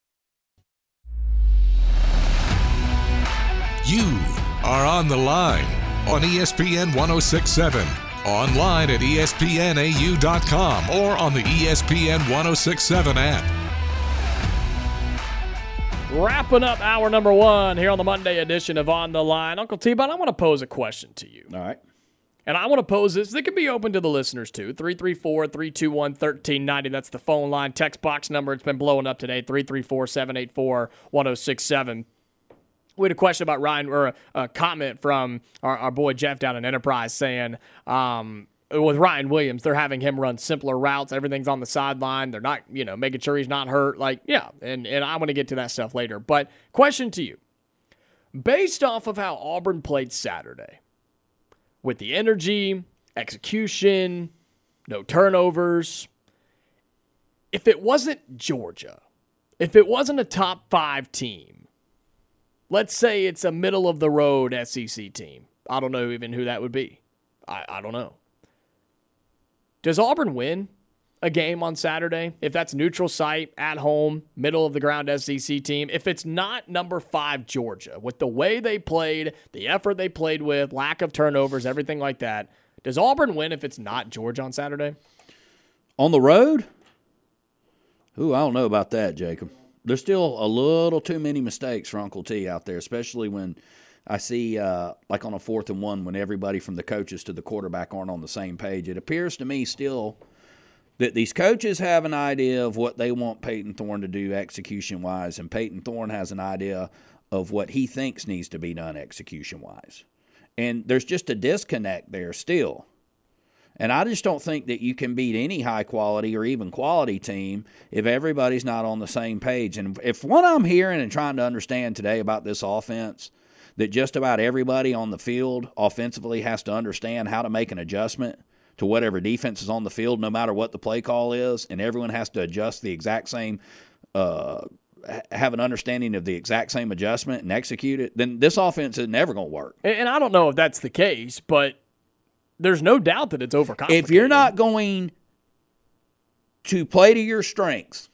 You are on the line on ESPN 1067, online at espnau.com, or on the ESPN 1067 app. Wrapping up hour number 1 here on the Monday edition of On the Line. Uncle T-Bone, I want to pose a question to you. All right. And I want to pose this. That could be open to the listeners, too. 334-321-1390. That's the phone line. Text box number. It's been blowing up today. 334-784-1067. We had a question about Ryan, or a comment from our boy Jeff down in Enterprise saying, with Ryan Williams, they're having him run simpler routes. Everything's on the sideline. They're not, making sure he's not hurt. And I want to get to that stuff later. But question to you. Based off of how Auburn played Saturday, with the energy, execution, no turnovers, if it wasn't Georgia, if it wasn't a top 5 team, let's say it's a middle-of-the-road SEC team. I don't know even who that would be. I don't know. Does Auburn win a game on Saturday if that's neutral site, at home, middle-of-the-ground SEC team? If it's not number 5 Georgia, with the way they played, the effort they played with, lack of turnovers, everything like that, does Auburn win if it's not Georgia on Saturday? On the road? Ooh, I don't know about that, Jacob. There's still a little too many mistakes for Uncle T out there, especially when I see, like on a 4th and 1, when everybody from the coaches to the quarterback aren't on the same page. It appears to me still that these coaches have an idea of what they want Peyton Thorne to do execution-wise, and Peyton Thorne has an idea of what he thinks needs to be done execution-wise. And there's just a disconnect there still. And I just don't think that you can beat any high-quality or even quality team if everybody's not on the same page. And if what I'm hearing and trying to understand today about this offense, that just about everybody on the field offensively has to understand how to make an adjustment to whatever defense is on the field, no matter what the play call is, and everyone has to adjust the exact same have an understanding of the exact same adjustment and execute it, then this offense is never going to work. And I don't know if that's the case, but there's no doubt that it's overcomplicated. If you're not going to play to your strengths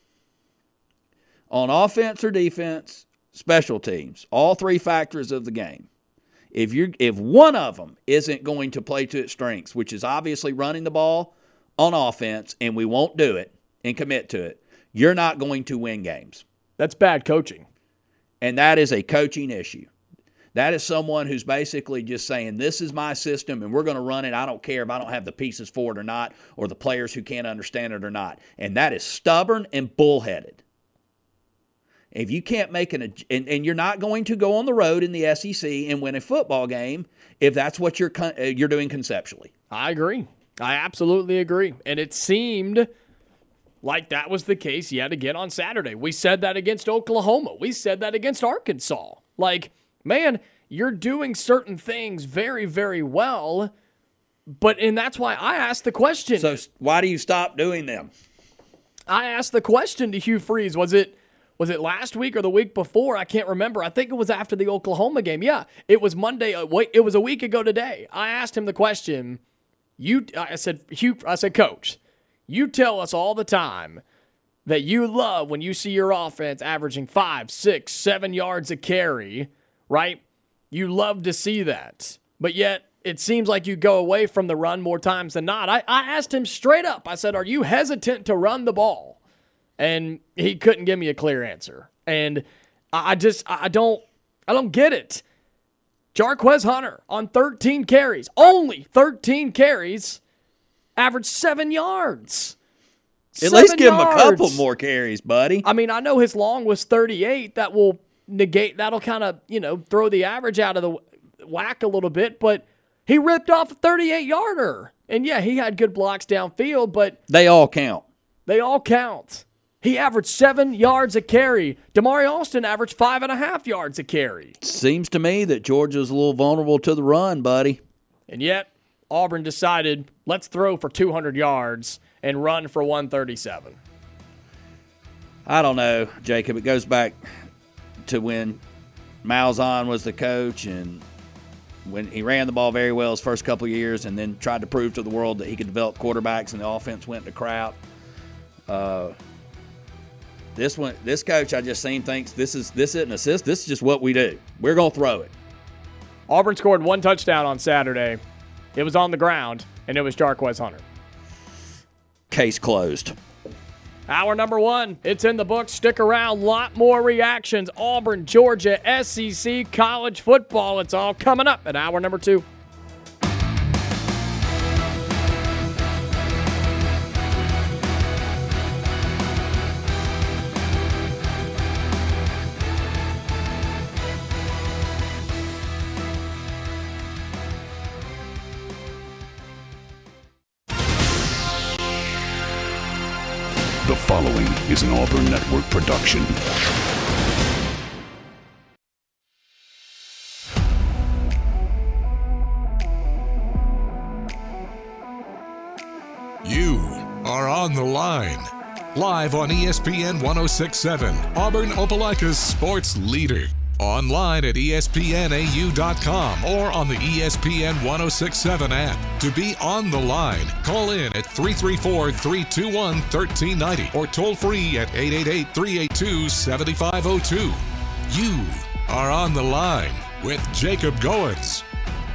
on offense or defense, special teams, all three factors of the game, if one of them isn't going to play to its strengths, which is obviously running the ball on offense, and we won't do it and commit to it, you're not going to win games. That's bad coaching. And that is a coaching issue. That is someone who's basically just saying, this is my system and we're going to run it. I don't care if I don't have the pieces for it or not, or the players who can't understand it or not. And that is stubborn and bullheaded. If you can't make and you're not going to go on the road in the SEC and win a football game if that's what you're doing conceptually. I agree. I absolutely agree. And it seemed like that was the case yet again on Saturday. We said that against Oklahoma. We said that against Arkansas. Like, man, you're doing certain things very, very well, and that's why I asked the question. So why do you stop doing them? I asked the question to Hugh Freeze. Was it last week or the week before? I can't remember. I think it was after the Oklahoma game. Yeah, it was Monday. It was a week ago today. I asked him the question. I said, Coach, you tell us all the time that you love when you see your offense averaging 5, 6, 7 yards a carry, right? You love to see that. But yet, it seems like you go away from the run more times than not. I asked him straight up. I said, are you hesitant to run the ball? And he couldn't give me a clear answer. And I don't get it. Jarquez Hunter on 13 carries, only 13 carries, averaged 7 yards. At least give him a couple more carries, buddy. I mean, I know his long was 38. That'll kind of, throw the average out of the whack a little bit, but he ripped off a 38-yarder. And yeah, he had good blocks downfield, but they all count. He averaged 7 yards a carry. Damari Alston averaged 5.5 yards a carry. Seems to me that Georgia's a little vulnerable to the run, buddy. And yet, Auburn decided, let's throw for 200 yards and run for 137. I don't know, Jacob. It goes back to when Malzahn was the coach and when he ran the ball very well his first couple of years and then tried to prove to the world that he could develop quarterbacks and the offense went to Kraut. This coach I just seen thinks this isn't an assist. This is just what we do. We're going to throw it. Auburn scored 1 touchdown on Saturday. It was on the ground, and it was Jarquez Hunter. Case closed. Hour number 1, it's in the books. Stick around. Lot more reactions. Auburn, Georgia, SEC, college football. It's all coming up at hour number 2. The following is an Auburn Network production. You are on the line. Live on ESPN 1067, Auburn Opelika's sports leader. Online at ESPNAU.com or on the ESPN 1067 app. To be on the line, call in at 334-321-1390 or toll free at 888-382-7502. You are on the line with Jacob Goins.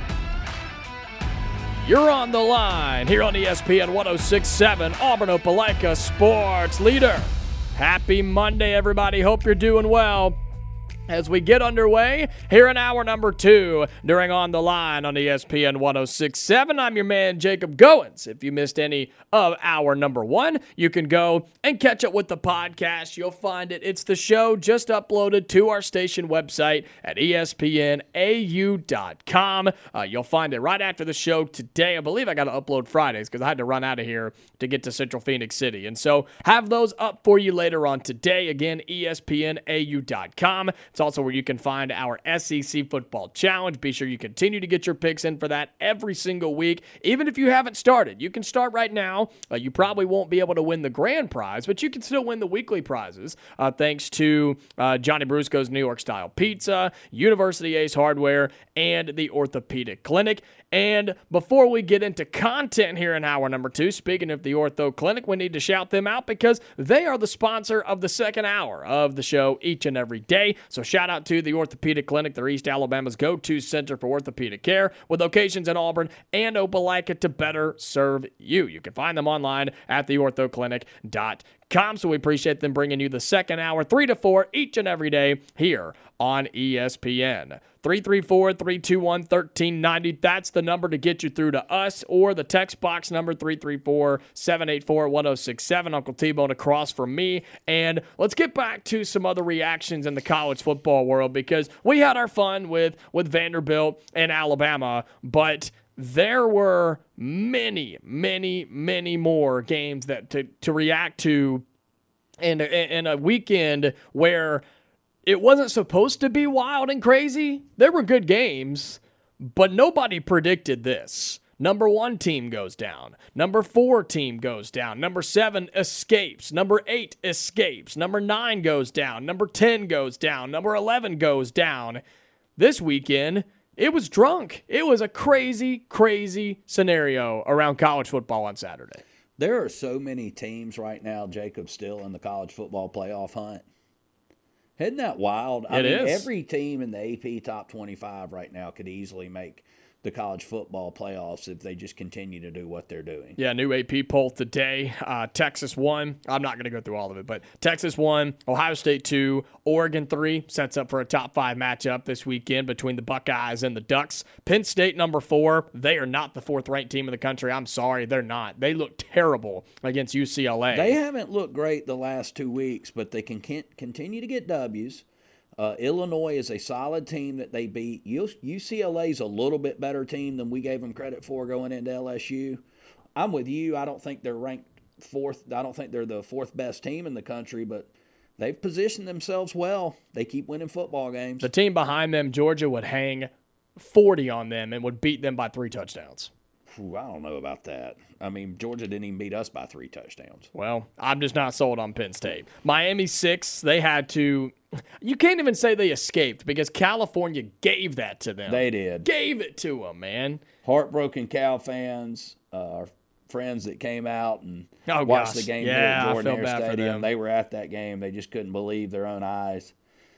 You're on the line here on ESPN 1067, Auburn Opelika sports leader. Happy Monday, everybody. Hope you're doing well. As we get underway here in hour number 2 during On the Line on ESPN 1067, I'm your man, Jacob Goins. If you missed any of hour number 1, you can go and catch up with the podcast. You'll find it. It's the show just uploaded to our station website at ESPNAU.com. You'll find it right after the show today. I believe I got to upload Fridays because I had to run out of here to get to Central Phoenix City. And so have those up for you later on today. Again, ESPNAU.com. It's also where you can find our SEC Football Challenge. Be sure you continue to get your picks in for that every single week. Even if you haven't started, you can start right now. You probably won't be able to win the grand prize, but you can still win the weekly prizes thanks to Johnny Brusco's New York Style Pizza, University Ace Hardware, and the Orthopedic Clinic. And before we get into content here in hour number 2, speaking of the Ortho Clinic, we need to shout them out because they are the sponsor of the second hour of the show each and every day. So shout out to the Orthopedic Clinic. They're East Alabama's go-to center for orthopedic care with locations in Auburn and Opelika to better serve you. You can find them online at theorthoclinic.com. So we appreciate them bringing you the second hour, 3 to 4, each and every day here on ESPN. 334-321-1390. That's the number to get you through to us, or the text box number 334-784-1067. Uncle T-Bone across from me. And let's get back to some other reactions in the college football world, because we had our fun with Vanderbilt and Alabama, but there were many, many, many more games that to react to in a weekend where it wasn't supposed to be wild and crazy. There were good games, but nobody predicted this. Number 1 team goes down. Number 4 team goes down. Number 7 escapes. Number 8 escapes. Number 9 goes down. Number 10 goes down. Number 11 goes down. This weekend, it was drunk. It was a crazy, crazy scenario around college football on Saturday. There are so many teams right now, Jacob, still in the college football playoff hunt. Isn't that wild? I mean, every team in the AP top 25 right now could easily make the college football playoffs if they just continue to do what they're doing. Yeah, new AP poll today. Texas won. I'm not going to go through all of it, but Texas won, Ohio State 2, Oregon 3, sets up for a top 5 matchup this weekend between the Buckeyes and the Ducks. Penn State number 4, they are not the 4th-ranked team in the country. I'm sorry, they're not. They look terrible against UCLA. They haven't looked great the last 2 weeks, but they can continue to get W's. Illinois is a solid team that they beat. UCLA is a little bit better team than we gave them credit for going into LSU. I'm with you. I don't think they're ranked 4th. I don't think they're the 4th best team in the country, but they've positioned themselves well. They keep winning football games. The team behind them, Georgia, would hang 40 on them and would beat them by 3 touchdowns. I don't know about that. I mean, Georgia didn't even beat us by 3 touchdowns. Well, I'm just not sold on Penn State. Miami 6, they had to – you can't even say they escaped because California gave that to them. They did. Gave it to them, man. Heartbroken Cal fans, our friends that came out and watched the game here at Jordan Hare Stadium. They were at that game. They just couldn't believe their own eyes.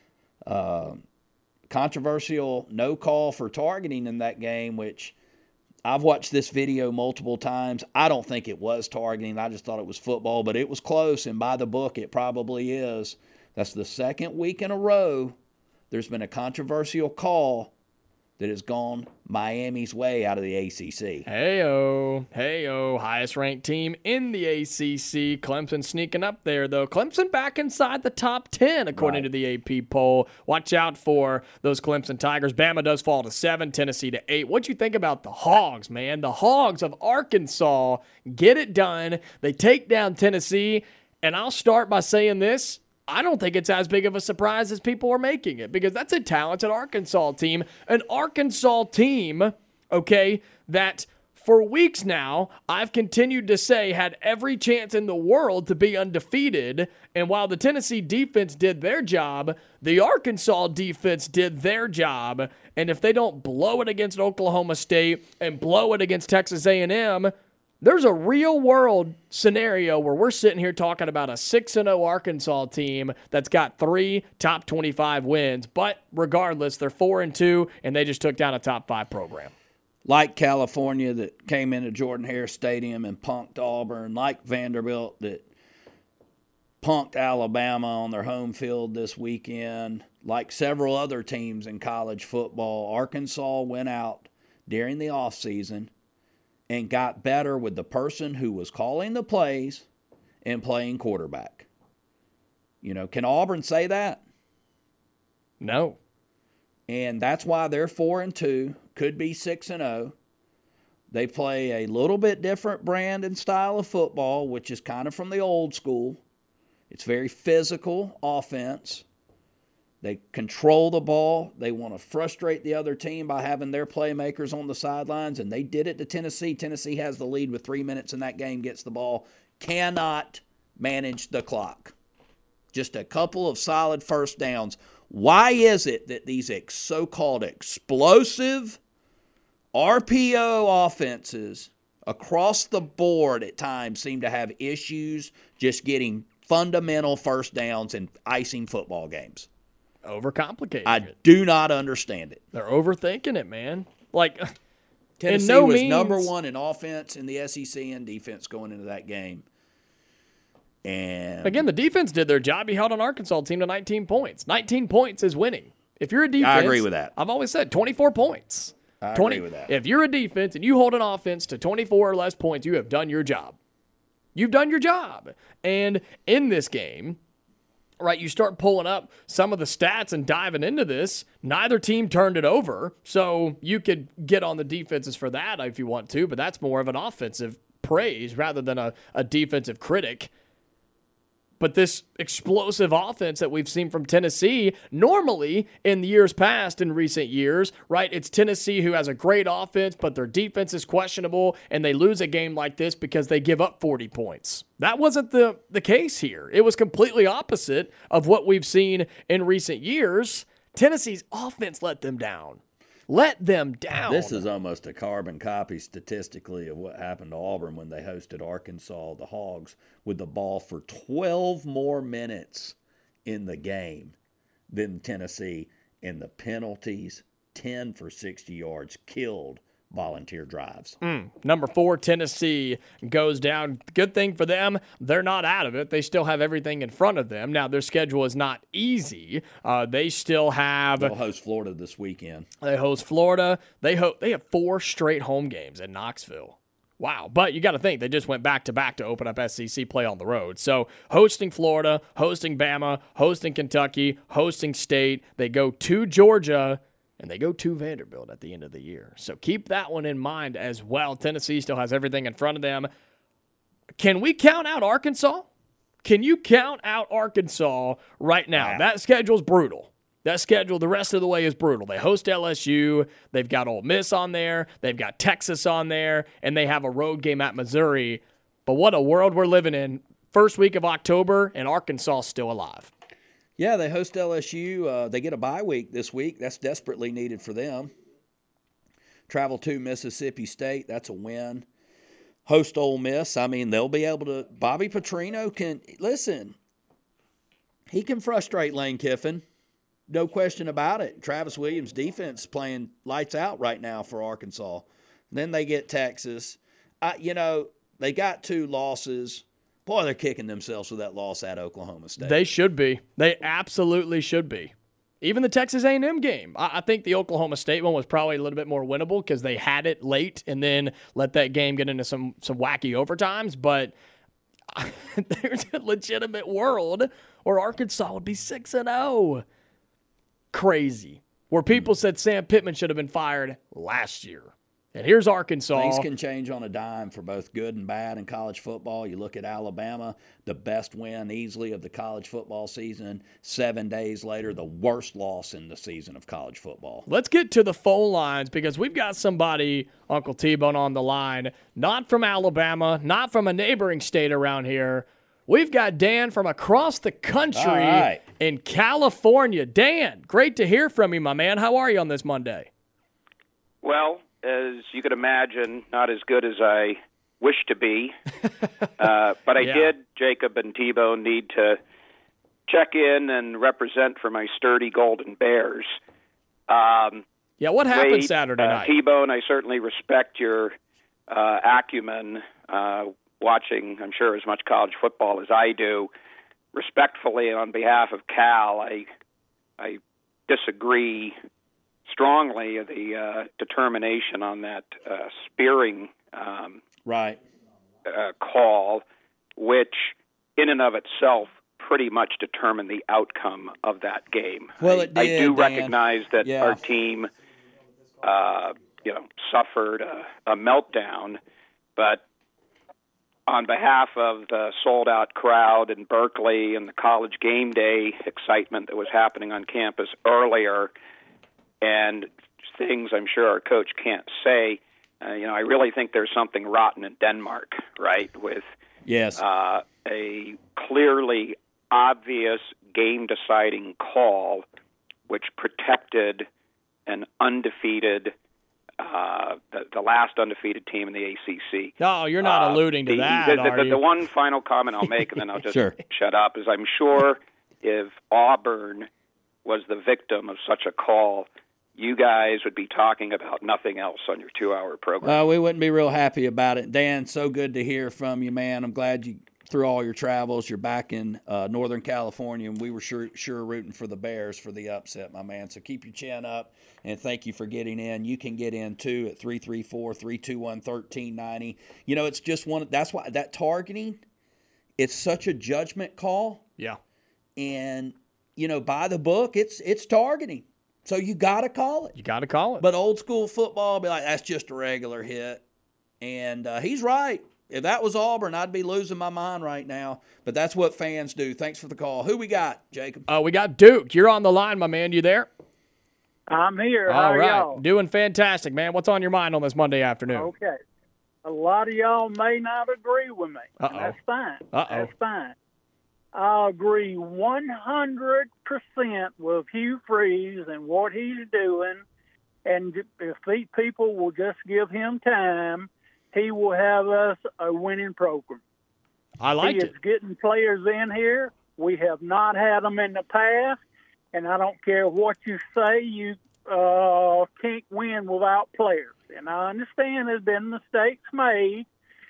Controversial no call for targeting in that game, which – I've watched this video multiple times. I don't think it was targeting. I just thought it was football, but it was close, and by the book, it probably is. That's the 2nd week in a row there's been a controversial call that has gone Miami's way out of the ACC. Hey-o, highest-ranked team in the ACC. Clemson sneaking up there, though. Clemson back inside the top 10, according to the AP poll. Watch out for those Clemson Tigers. Bama does fall to 7, Tennessee to 8. What'd you think about the Hogs, man? The Hogs of Arkansas get it done. They take down Tennessee, and I'll start by saying this. I don't think it's as big of a surprise as people are making it, because that's a talented Arkansas team. An Arkansas team, okay, that for weeks now I've continued to say had every chance in the world to be undefeated. And while the Tennessee defense did their job, the Arkansas defense did their job. And if they don't blow it against Oklahoma State and blow it against Texas A&M, there's a real-world scenario where we're sitting here talking about a 6-0 Arkansas team that's got 3 top 25 wins. But regardless, they're 4-2, and they just took down a top 5 program. Like California that came into Jordan Hare Stadium and punked Auburn, like Vanderbilt that punked Alabama on their home field this weekend, like several other teams in college football, Arkansas went out during the offseason and got better with the person who was calling the plays and playing quarterback. You know, can Auburn say that? No. And that's why they're 4-2, could be 6-0. They play a little bit different brand and style of football, which is kind of from the old school. It's very physical offense. They control the ball. They want to frustrate the other team by having their playmakers on the sidelines, and they did it to Tennessee. Tennessee has the lead with 3 minutes in that game, gets the ball, cannot manage the clock. Just a couple of solid first downs. Why is it that these so-called explosive RPO offenses across the board at times seem to have issues just getting fundamental first downs and icing football games? Overcomplicated. I do not understand it. They're overthinking it, man. Like, Tennessee no was means, number one in offense in the SEC and defense going into that game. And again, the defense did their job. He held an Arkansas team to 19 points. 19 points is winning. If you're a defense, I agree with that. I've always said 24 points. I agree with that. If you're a defense and you hold an offense to 24 or less points, you have done your job. You've done your job. And in this game, right, you start pulling up some of the stats and diving into this. Neither team turned it over, so you could get on the defenses for that if you want to, but that's more of an offensive praise rather than a defensive critic. But this explosive offense that we've seen from Tennessee, normally in the years past, in recent years, right, it's Tennessee who has a great offense, but their defense is questionable, and they lose a game like this because they give up 40 points. That wasn't the case here. It was completely opposite of what we've seen in recent years. Tennessee's offense let them down. Let them down. This is almost a carbon copy statistically of what happened to Auburn when they hosted Arkansas, the Hogs, with the ball for 12 more minutes in the game than Tennessee. And the penalties, 10 for 60 yards, killed volunteer drives. Number 4, Tennessee goes down. Good thing for them, they're not out of it. They still have everything in front of them. Now, their schedule is not easy. They still have... They'll host Florida this weekend. They host Florida. They have 4 straight home games in Knoxville. Wow. But you got to think, they just went back-to-back to open up SEC play on the road. So, hosting Florida, hosting Bama, hosting Kentucky, hosting State. They go to Georgia, and they go to Vanderbilt at the end of the year. So keep that one in mind as well. Tennessee still has everything in front of them. Can we count out Arkansas? Can you count out Arkansas right now? Wow. That schedule's brutal. That schedule the rest of the way is brutal. They host LSU. They've got Ole Miss on there. They've got Texas on there. And they have a road game at Missouri. But what a world we're living in. First week of October, and Arkansas still alive. Yeah, they host LSU. They get a bye week this week. That's desperately needed for them. Travel to Mississippi State. That's a win. Host Ole Miss. I mean, they'll be able to. Bobby Petrino can listen. He can frustrate Lane Kiffin. No question about it. Travis Williams' defense playing lights out right now for Arkansas. Then they get Texas. They got 2 losses. Boy, they're kicking themselves with that loss at Oklahoma State. They should be. They absolutely should be. Even the Texas A&M game. I think the Oklahoma State one was probably a little bit more winnable because they had it late and then let that game get into some wacky overtimes. But there's a legitimate world where Arkansas would be 6-0. Crazy. Where people said Sam Pittman should have been fired last year. And here's Arkansas. Things can change on a dime for both good and bad in college football. You look at Alabama, the best win easily of the college football season. 7 days later, the worst loss in the season of college football. Let's get to the phone lines because we've got somebody, Uncle T-Bone, on the line, not from Alabama, not from a neighboring state around here. We've got Dan from across the country in California. Dan, great to hear from you, my man. How are you on this Monday? Well, as you could imagine, not as good as I wish to be. But I did, Jacob and T-Bone, need to check in and represent for my sturdy Golden Bears. What happened Wade, Saturday night? T-Bone, I certainly respect your acumen watching, I'm sure, as much college football as I do. Respectfully, on behalf of Cal, I disagree strongly of the determination on that spearing call, which in and of itself pretty much determined the outcome of that game. Well, it did, I do Dan. recognize that our team, suffered a meltdown, but on behalf of the sold-out crowd in Berkeley and the college game day excitement that was happening on campus earlier, and things I'm sure our coach can't say, I really think there's something rotten in Denmark, right, with yes, a clearly obvious game-deciding call which protected an undefeated the last undefeated team in the ACC. No, you're not alluding to that, are you? The one final comment I'll make, and then I'll just Sure. shut up, is I'm sure if Auburn was the victim of such a call, you guys would be talking about nothing else on your 2-hour program. We wouldn't be real happy about it. Dan, so good to hear from you, man. I'm glad you, through all your travels, you're back in Northern California, and we were sure rooting for the Bears for the upset, my man. So keep your chin up, and thank you for getting in. You can get in, too, at 334-321-1390. It's just that's why that targeting, it's such a judgment call. Yeah. And, by the book, it's targeting. So you got to call it. You got to call it. But old school football will be like, that's just a regular hit. And he's right. If that was Auburn, I'd be losing my mind right now. But that's what fans do. Thanks for the call. Who we got, Jacob? We got Duke. You're on the line, my man. You there? I'm here. All How right. are y'all? Doing fantastic, man. What's on your mind on this Monday afternoon? Okay. A lot of y'all may not agree with me. Uh-oh. That's fine. Uh-oh. That's fine. I agree 100% with Hugh Freeze and what he's doing. And if these people will just give him time, he will have us a winning program. I liked He is getting players in here. We have not had them in the past. And I don't care what you say, you can't win without players. And I understand there's been mistakes made,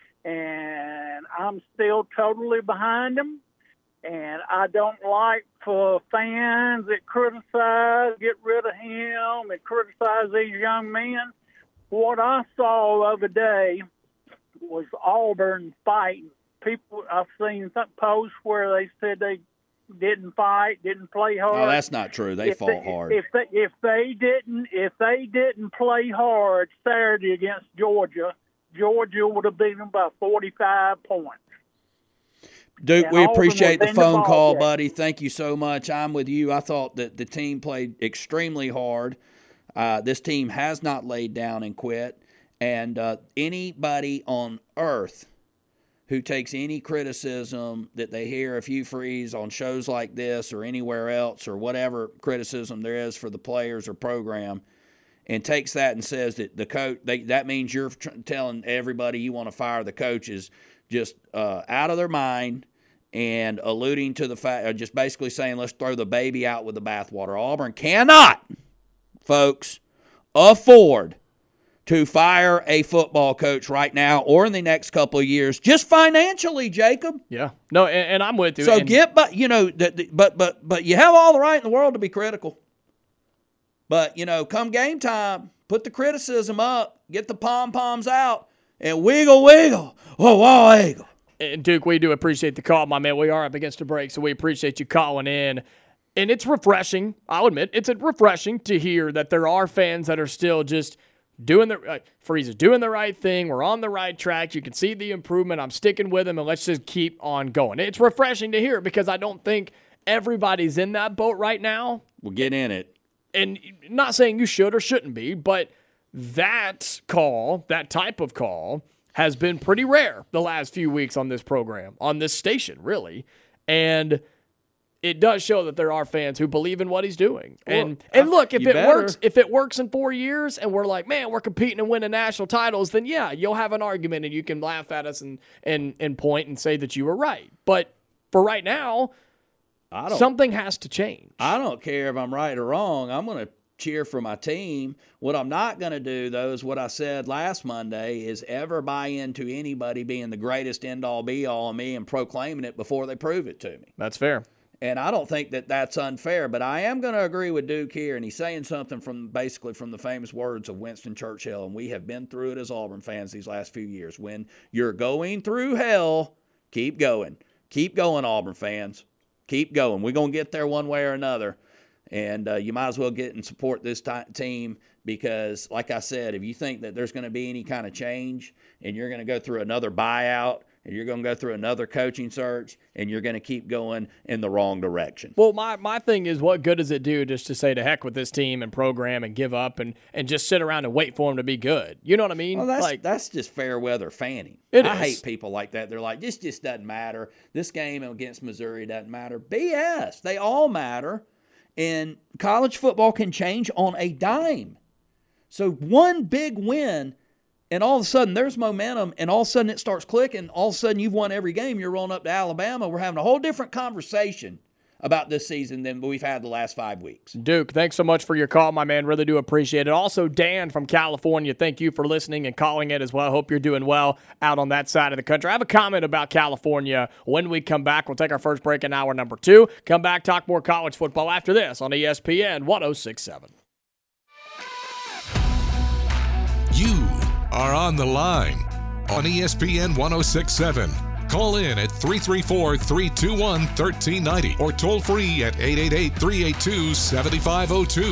and I'm still totally behind them. And I don't like for fans that criticize, get rid of him, and criticize these young men. What I saw the other day was Auburn fighting. People, I've seen some posts where they said they didn't fight, didn't play hard. Oh, that's not true. They fought hard. If they didn't play hard Saturday against Georgia, Georgia would have beaten them by 45 points. Duke, And we Auburn appreciate was the in the phone ball call, game. buddy. Thank you so much. I'm with you. I thought that the team played extremely hard. This team has not laid down and quit. And anybody on earth who takes any criticism that they hear of Hugh Freeze on shows like this or anywhere else or whatever criticism there is for the players or program and takes that and says that the coach, that means you're telling everybody you want to fire the coaches, just out of their mind and alluding to the fact, just basically saying let's throw the baby out with the bathwater. Auburn cannot, folks, afford to fire a football coach right now or in the next couple of years, just financially, Jacob. Yeah. No, and I'm with you. So and but you have all the right in the world to be critical. But, come game time, put the criticism up, get the pom-poms out, and wiggle, wiggle, wiggle. And Duke, we do appreciate the call, my man. We are up against a break, so we appreciate you calling in. And it's refreshing, I'll admit, it's refreshing to hear that there are fans that are still just doing Freeze is doing the right thing. We're on the right track. You can see the improvement. I'm sticking with him, and let's just keep on going. It's refreshing to hear because I don't think everybody's in that boat right now. We'll get in it. And not saying you should or shouldn't be, but that call, that type of call, has been pretty rare the last few weeks on this program, on this station, really. And it does show that there are fans who believe in what he's doing. And look, if it works in 4 years and we're like, man, we're competing and winning national titles, then yeah, you'll have an argument and you can laugh at us and point and say that you were right. But for right now, something has to change. I don't care if I'm right or wrong. I'm going to cheer for my team. What I'm not going to do, though, is what I said last Monday, is ever buy into anybody being the greatest end-all, be-all, and me and proclaiming it before they prove it to me. That's fair. And I don't think that that's unfair, but I am going to agree with Duke here, and he's saying something from the famous words of Winston Churchill, and we have been through it as Auburn fans these last few years. When you're going through hell, keep going. Keep going, Auburn fans. Keep going. We're going to get there one way or another, and you might as well get and support this team because, like I said, if you think that there's going to be any kind of change and you're going to go through another buyout and you're going to go through another coaching search, and you're going to keep going in the wrong direction. Well, my thing is, what good does it do just to say to heck with this team and program and give up and just sit around and wait for them to be good? You know what I mean? Well, that's just fair weather fanning. I hate people like that. They're like, this just doesn't matter. This game against Missouri doesn't matter. BS. They all matter. And college football can change on a dime. So one big win, and all of a sudden there's momentum, and all of a sudden it starts clicking. All of a sudden you've won every game. You're rolling up to Alabama. We're having a whole different conversation about this season than we've had the last 5 weeks. Duke, thanks so much for your call, my man. Really do appreciate it. Also, Dan from California, thank you for listening and calling it as well. Hope you're doing well out on that side of the country. I have a comment about California when we come back. We'll take our first break in hour number 2. Come back, talk more college football after this on ESPN 106.7. You are on the line on ESPN 106.7. Call in at 334-321-1390 or toll free at 888-382-7502.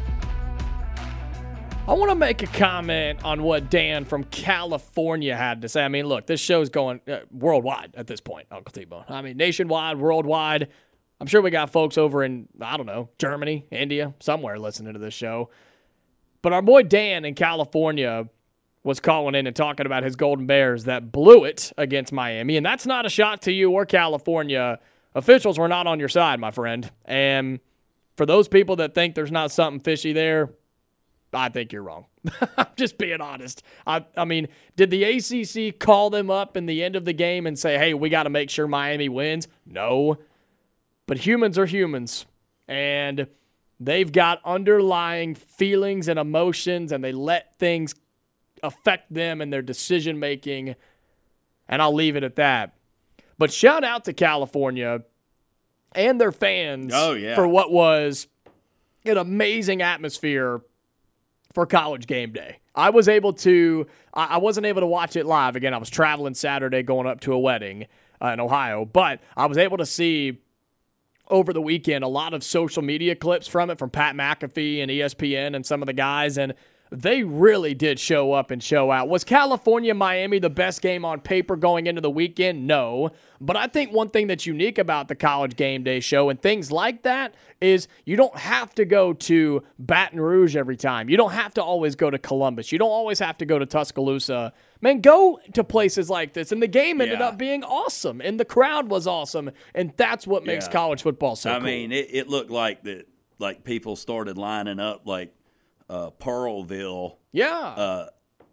I want to make a comment on what Dan from California had to say. I mean, look, this show's going worldwide at this point, Uncle T-Bone. I mean, nationwide, worldwide. I'm sure we got folks over in, I don't know, Germany, India, somewhere listening to this show. But our boy Dan in California was calling in and talking about his Golden Bears that blew it against Miami. And that's not a shot to you or California. Officials were not on your side, my friend. And for those people that think there's not something fishy there, I think you're wrong. I'm just being honest. I mean, did the ACC call them up in the end of the game and say, hey, we got to make sure Miami wins? No. But humans are humans. And they've got underlying feelings and emotions, and they let things affect them and their decision-making, and I'll leave it at that. But shout out to California and their fans for what was an amazing atmosphere for College Game Day. I wasn't able to watch it live. Again, I was traveling Saturday going up to a wedding in Ohio, but I was able to see over the weekend a lot of social media clips from it, from Pat McAfee and ESPN and some of the guys, and they really did show up and show out. Was California-Miami the best game on paper going into the weekend? No. But I think one thing that's unique about the College Game Day show and things like that is you don't have to go to Baton Rouge every time. You don't have to always go to Columbus. You don't always have to go to Tuscaloosa. Man, go to places like this. And the game ended up being awesome. And the crowd was awesome. And that's what makes college football so cool. I mean, it looked like that. Like people started lining up like Pearlville. Yeah.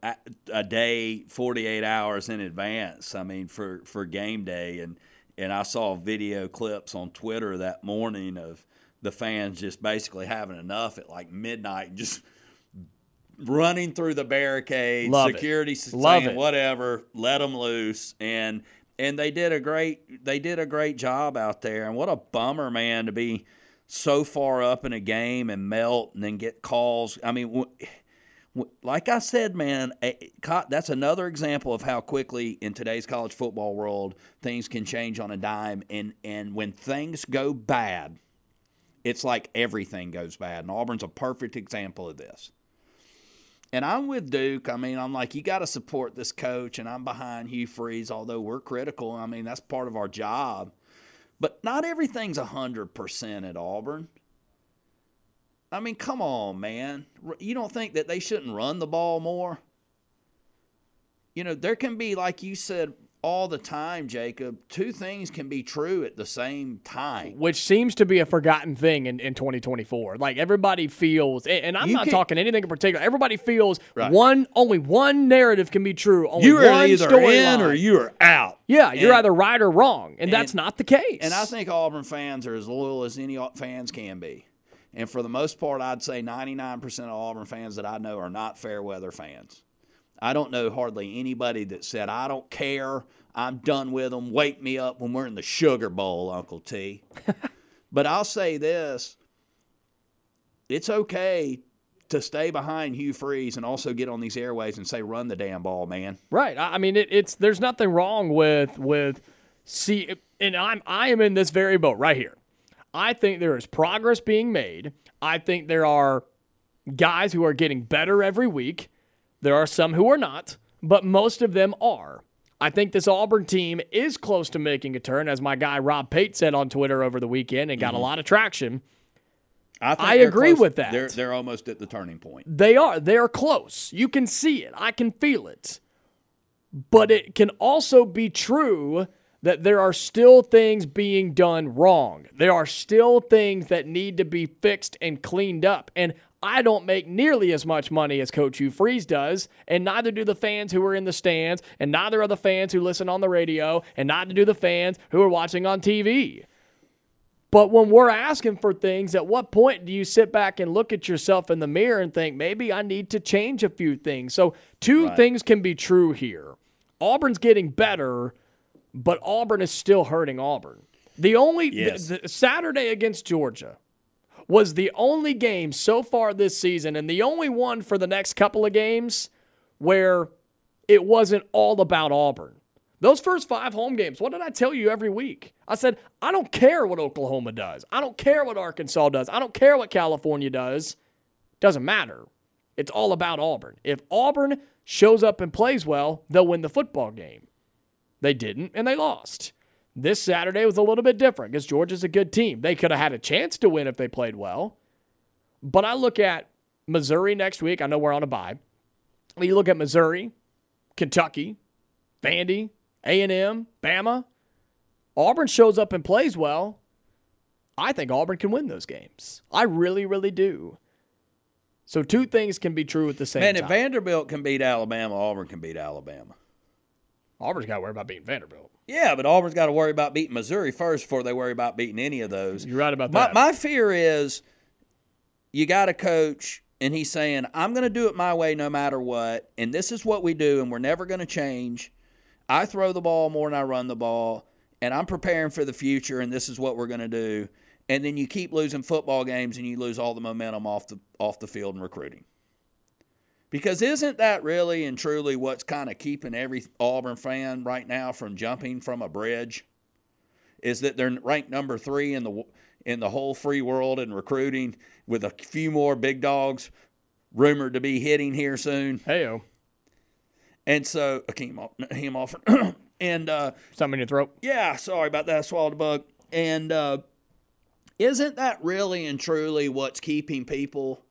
A day, 48 hours in advance, I mean, for game day. And I saw video clips on Twitter that morning of the fans just basically having enough at like midnight, just running through the barricades, security saying whatever, let them loose. And they did a great job out there. And what a bummer, man, to be so far up in a game and melt and then get calls. I mean, like I said, man, that's another example of how quickly in today's college football world things can change on a dime. And when things go bad, it's like everything goes bad. And Auburn's a perfect example of this. And I'm with Duke. I mean, I'm like, you got to support this coach, and I'm behind Hugh Freeze, although we're critical. I mean, that's part of our job. But not everything's 100% at Auburn. I mean, come on, man. You don't think that they shouldn't run the ball more? You know, there can be, like you said all the time, Jacob, two things can be true at the same time. Which seems to be a forgotten thing in 2024. Like, everybody feels, and I'm not talking anything in particular, everybody feels only one narrative can be true. Only you are one either in or you are out. Yeah, you're either right or wrong, and that's not the case. And I think Auburn fans are as loyal as any fans can be. And for the most part, I'd say 99% of Auburn fans that I know are not fair weather fans. I don't know hardly anybody that said, I don't care, I'm done with them, wake me up when we're in the Sugar Bowl, Uncle T. But I'll say this, it's okay to stay behind Hugh Freeze and also get on these airways and say, run the damn ball, man. Right. I mean, there's nothing wrong with and I am in this very boat right here. I think there is progress being made. I think there are guys who are getting better every week. There are some who are not, but most of them are. I think this Auburn team is close to making a turn, as my guy Rob Pate said on Twitter over the weekend, and got a lot of traction. I agree with that. They're almost at the turning point. They are. They are close. You can see it. I can feel it. But it can also be true that there are still things being done wrong. There are still things that need to be fixed and cleaned up. And I don't make nearly as much money as Coach Hugh Freeze does, and neither do the fans who are in the stands, and neither are the fans who listen on the radio, and neither do the fans who are watching on TV. But when we're asking for things, at what point do you sit back and look at yourself in the mirror and think, maybe I need to change a few things? So two things can be true here. Auburn's getting better, but Auburn is still hurting Auburn. The Saturday against Georgia was the only game so far this season, and the only one for the next couple of games, where it wasn't all about Auburn. Those first 5 home games, what did I tell you every week? I said, I don't care what Oklahoma does. I don't care what Arkansas does. I don't care what California does. Doesn't matter. It's all about Auburn. If Auburn shows up and plays well, they'll win the football game. They didn't, and they lost. This Saturday was a little bit different because Georgia's a good team. They could have had a chance to win if they played well. But I look at Missouri next week. I know we're on a bye. You look at Missouri, Kentucky, Vandy, A&M, Bama. Auburn shows up and plays well. I think Auburn can win those games. I really, really do. So two things can be true at the same time. Man, if Vanderbilt can beat Alabama, Auburn can beat Alabama. Auburn's got to worry about beating Vanderbilt. Yeah, but Auburn's got to worry about beating Missouri first before they worry about beating any of those. You're right about that. My fear is you got a coach, and he's saying, I'm going to do it my way no matter what, and this is what we do, and we're never going to change. I throw the ball more than I run the ball, and I'm preparing for the future, and this is what we're going to do. And then you keep losing football games, and you lose all the momentum off the field in recruiting. Because isn't that really and truly what's kind of keeping every Auburn fan right now from jumping from a bridge? Is that they're ranked number 3 in the whole free world in recruiting, with a few more big dogs rumored to be hitting here soon. Hey-o. And so, I came off. And something in your throat? Yeah, sorry about that. I swallowed a bug. And isn't that really and truly what's keeping people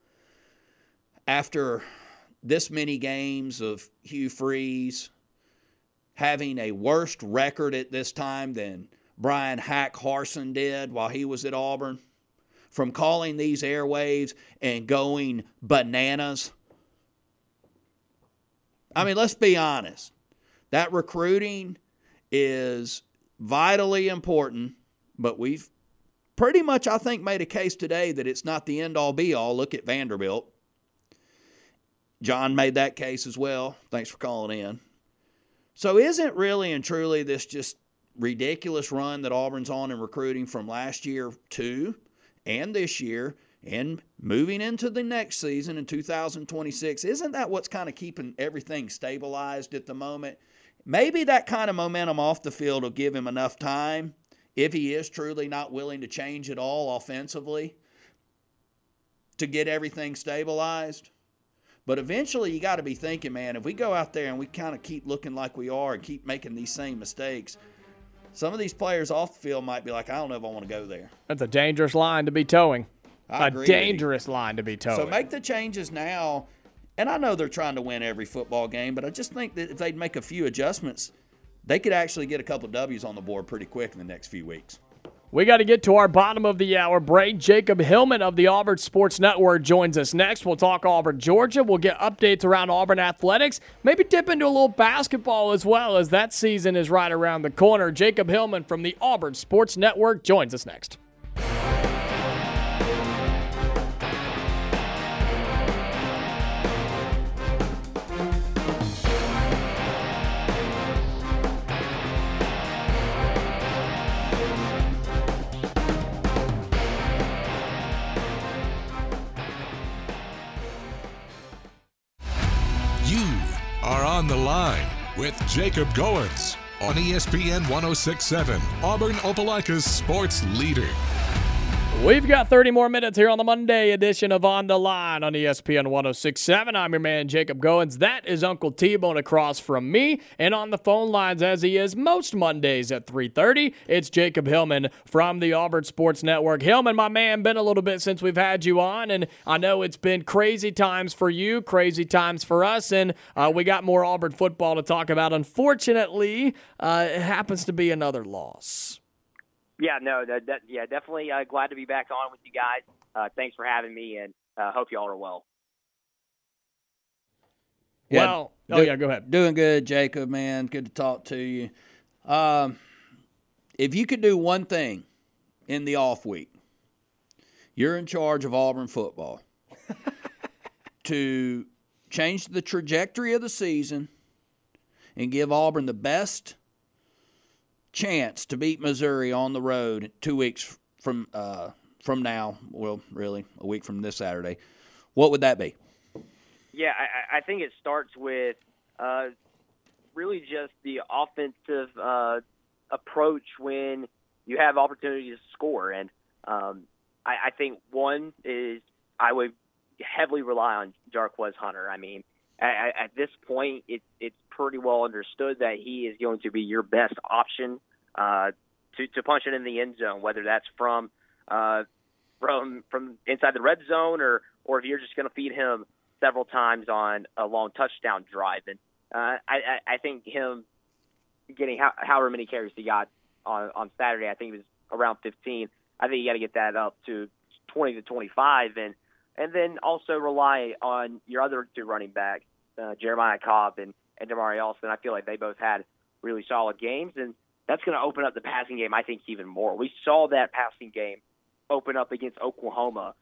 after this many games of Hugh Freeze having a worse record at this time than Brian Hack Harsin did while he was at Auburn, from calling these airwaves and going bananas? I mean, let's be honest. That recruiting is vitally important, but we've pretty much, I think, made a case today that it's not the end-all, be-all. Look at Vanderbilt. John made that case as well. Thanks for calling in. So isn't really and truly this just ridiculous run that Auburn's on in recruiting from last year too, and this year, and moving into the next season in 2026, isn't that what's kind of keeping everything stabilized at the moment? Maybe that kind of momentum off the field will give him enough time, if he is truly not willing to change at all offensively, to get everything stabilized. But eventually you got to be thinking, man, if we go out there and we kind of keep looking like we are and keep making these same mistakes, some of these players off the field might be like, I don't know if I want to go there. That's a dangerous line to be towing. I agree. A dangerous line to be towing. So make the changes now. And I know they're trying to win every football game, but I just think that if they'd make a few adjustments, they could actually get a couple of W's on the board pretty quick in the next few weeks. We got to get to our bottom of the hour break. Jacob Hillman of the Auburn Sports Network joins us next. We'll talk Auburn, Georgia. We'll get updates around Auburn athletics. Maybe dip into a little basketball as well, as that season is right around the corner. Jacob Hillman from the Auburn Sports Network joins us next. On the Line with Jacob Goins on ESPN 106.7, Auburn Opelika's sports leader. We've got 30 more minutes here on the Monday edition of On the Line on ESPN 106.7. I'm your man, Jacob Goins. That is Uncle T-Bone across from me. And on the phone lines, as he is most Mondays at 3:30, it's Jacob Hillman from the Auburn Sports Network. Hillman, my man, been a little bit since we've had you on, and I know it's been crazy times for you, crazy times for us, and we got more Auburn football to talk about. Unfortunately, it happens to be another loss. Yeah, no, definitely glad to be back on with you guys. Thanks for having me, and hope you all are well. Yeah, go ahead. Doing good, Jacob, man. Good to talk to you. If you could do one thing in the off week, you're in charge of Auburn football, to change the trajectory of the season and give Auburn the best chance to beat Missouri on the road 2 weeks from now, well, really, a week from this Saturday, what would that be? Yeah, I think it starts with really just the offensive approach when you have opportunities to score. And I think one is I would heavily rely on Jarquez Hunter. I mean, at this point, it's pretty well understood that he is going to be your best option to punch it in the end zone, whether that's from inside the red zone or if you're just going to feed him several times on a long touchdown drive. And I think him getting however many carries he got on Saturday, I think it was around 15. I think you got to get that up to 20 to 25, and then also rely on your other two running backs, Jeremiah Cobb and Damari Alston. I feel like they both had really solid games, and that's going to open up the passing game, I think, even more. We saw that passing game open up against Oklahoma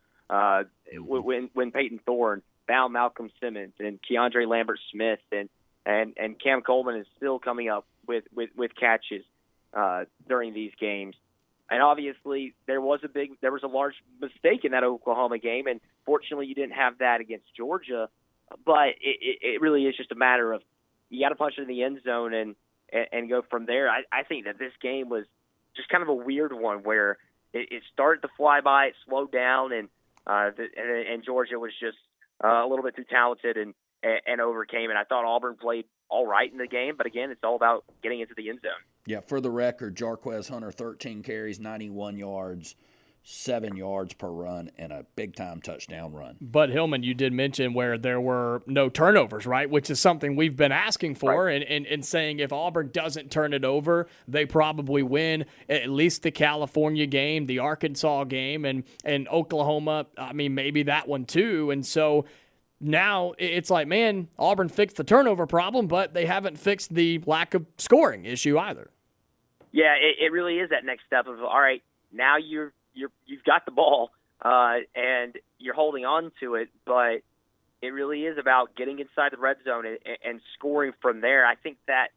when Peyton Thorne found Malcolm Simmons and Keandre Lambert-Smith, and Cam Coleman is still coming up with catches during these games. And obviously, there was a large mistake in that Oklahoma game, and fortunately, you didn't have that against Georgia. But it really is just a matter of you got to punch it in the end zone and go from there. I think that this game was just kind of a weird one where it started to fly by, it slowed down, and Georgia was just a little bit too talented and overcame it. I thought Auburn played all right in the game, but again, it's all about getting into the end zone. Yeah, for the record, Jarquez Hunter, 13 carries, 91 yards, 7 yards per run, and a big-time touchdown run. But, Hillman, you did mention where there were no turnovers, right, which is something we've been asking for, right, and saying if Auburn doesn't turn it over, they probably win at least the California game, the Arkansas game, and Oklahoma, I mean, maybe that one too. And so now it's like, man, Auburn fixed the turnover problem, but they haven't fixed the lack of scoring issue either. Yeah, it really is that next step of, all right, now you've got the ball and you're holding on to it, but it really is about getting inside the red zone and scoring from there. I think that,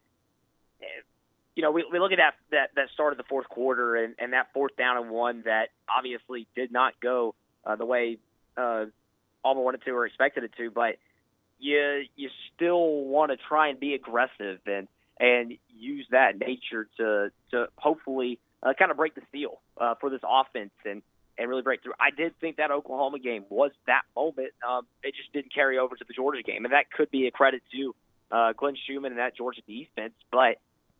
we look at that start of the fourth quarter and that 4th down and 1 that obviously did not go the way Auburn wanted to or expected it to, but you still want to try and be aggressive and use that nature to hopefully kind of break the seal for this offense and really break through. I did think that Oklahoma game was that moment. It just didn't carry over to the Georgia game, and that could be a credit to Glenn Schumann and that Georgia defense. But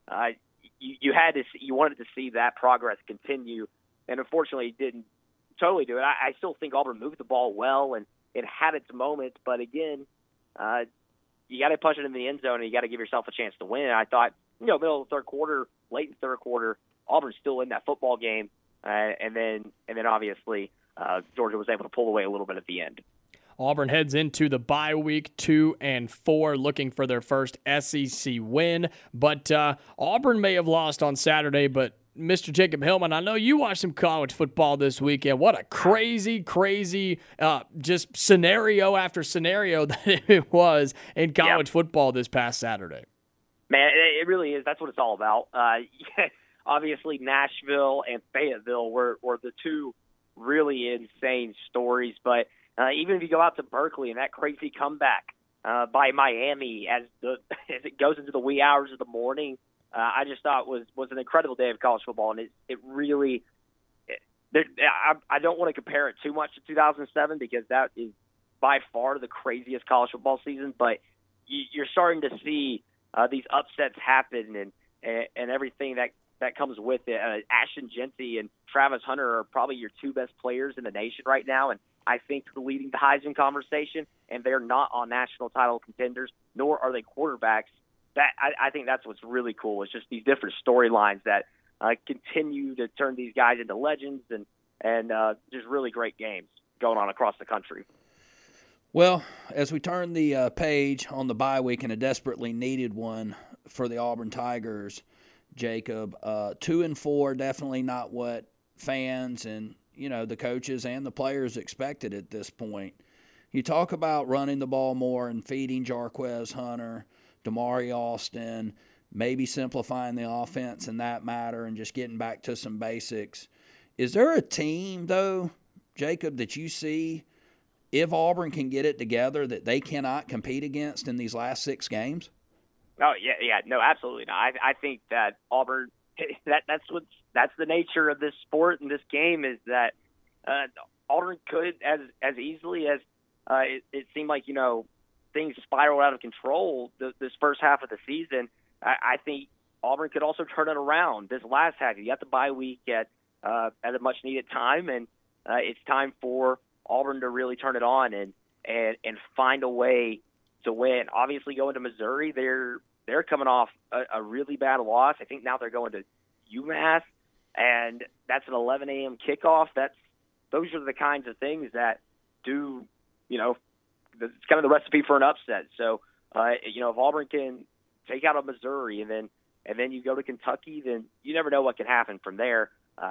you wanted to see that progress continue, and unfortunately, it didn't totally do it. I still think Auburn moved the ball well and it had its moments, but again, you got to punch it in the end zone and you got to give yourself a chance to win. And I thought, middle of the third quarter, late in the third quarter, Auburn's still in that football game, and then obviously Georgia was able to pull away a little bit at the end. Auburn heads into the bye week 2-4, looking for their first SEC win. But Auburn may have lost on Saturday, but Mr. Jacob Hillman, I know you watched some college football this weekend. What a crazy just scenario after scenario that it was in college football this past Saturday. Man, it really is. That's what it's all about. Obviously, Nashville and Fayetteville were the two really insane stories. But even if you go out to Berkeley and that crazy comeback by Miami as it goes into the wee hours of the morning, I just thought was an incredible day of college football, and it really I don't want to compare it too much to 2007 because that is by far the craziest college football season. But you're starting to see these upsets happen and everything that comes with it. Ashton Jeanty and Travis Hunter are probably your two best players in the nation right now, and I think they're leading the Heisman conversation, and they're not on national title contenders, nor are they quarterbacks. I think that's what's really cool. It's just these different storylines that continue to turn these guys into legends and just really great games going on across the country. Well, as we turn the page on the bye week and a desperately needed one for the Auburn Tigers, Jacob, 2-4, definitely not what fans and the coaches and the players expected at this point. You talk about running the ball more and feeding Jarquez Hunter, Damari Alston, maybe simplifying the offense in that matter and just getting back to some basics. Is there a team, though, Jacob, that you see, if Auburn can get it together, that they cannot compete against in these last 6 games? Oh, yeah, no, absolutely not. I think that Auburn, that's the nature of this sport and this game is that Auburn could, as easily as it seemed like, things spiraled out of control this first half of the season, I think Auburn could also turn it around this last half. You got the bye week at a much-needed time, and it's time for Auburn to really turn it on and find a way to win. Obviously, going to Missouri, they're coming off a really bad loss. I think now they're going to UMass, and that's an 11 a.m. kickoff. Those are the kinds of things that do, it's kind of the recipe for an upset. So, if Auburn can take out a Missouri and then you go to Kentucky, then you never know what can happen from there.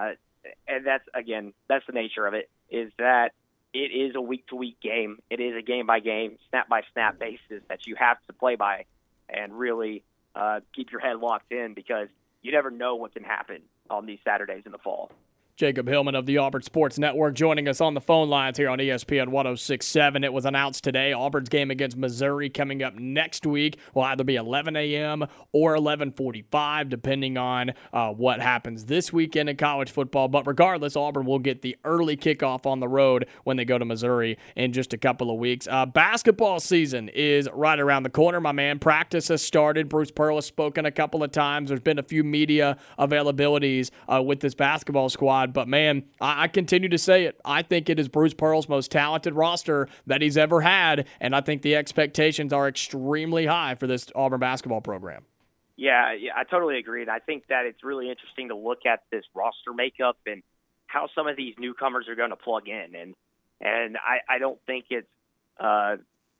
And that's the nature of it, is that it is a week-to-week game. It is a game-by-game, snap-by-snap basis that you have to play by and really keep your head locked in because you never know what can happen on these Saturdays in the fall. Jacob Hillman of the Auburn Sports Network joining us on the phone lines here on ESPN 106.7. It was announced today Auburn's game against Missouri coming up next week will either be 11 a.m. or 11:45, depending on what happens this weekend in college football. But regardless, Auburn will get the early kickoff on the road when they go to Missouri in just a couple of weeks. Basketball season is right around the corner, my man. Practice has started. Bruce Pearl has spoken a couple of times. There's been a few media availabilities with this basketball squad. But, man, I continue to say it. I think it is Bruce Pearl's most talented roster that he's ever had, and I think the expectations are extremely high for this Auburn basketball program. Yeah, I totally agree. And I think that it's really interesting to look at this roster makeup and how some of these newcomers are going to plug in. And I don't think it's not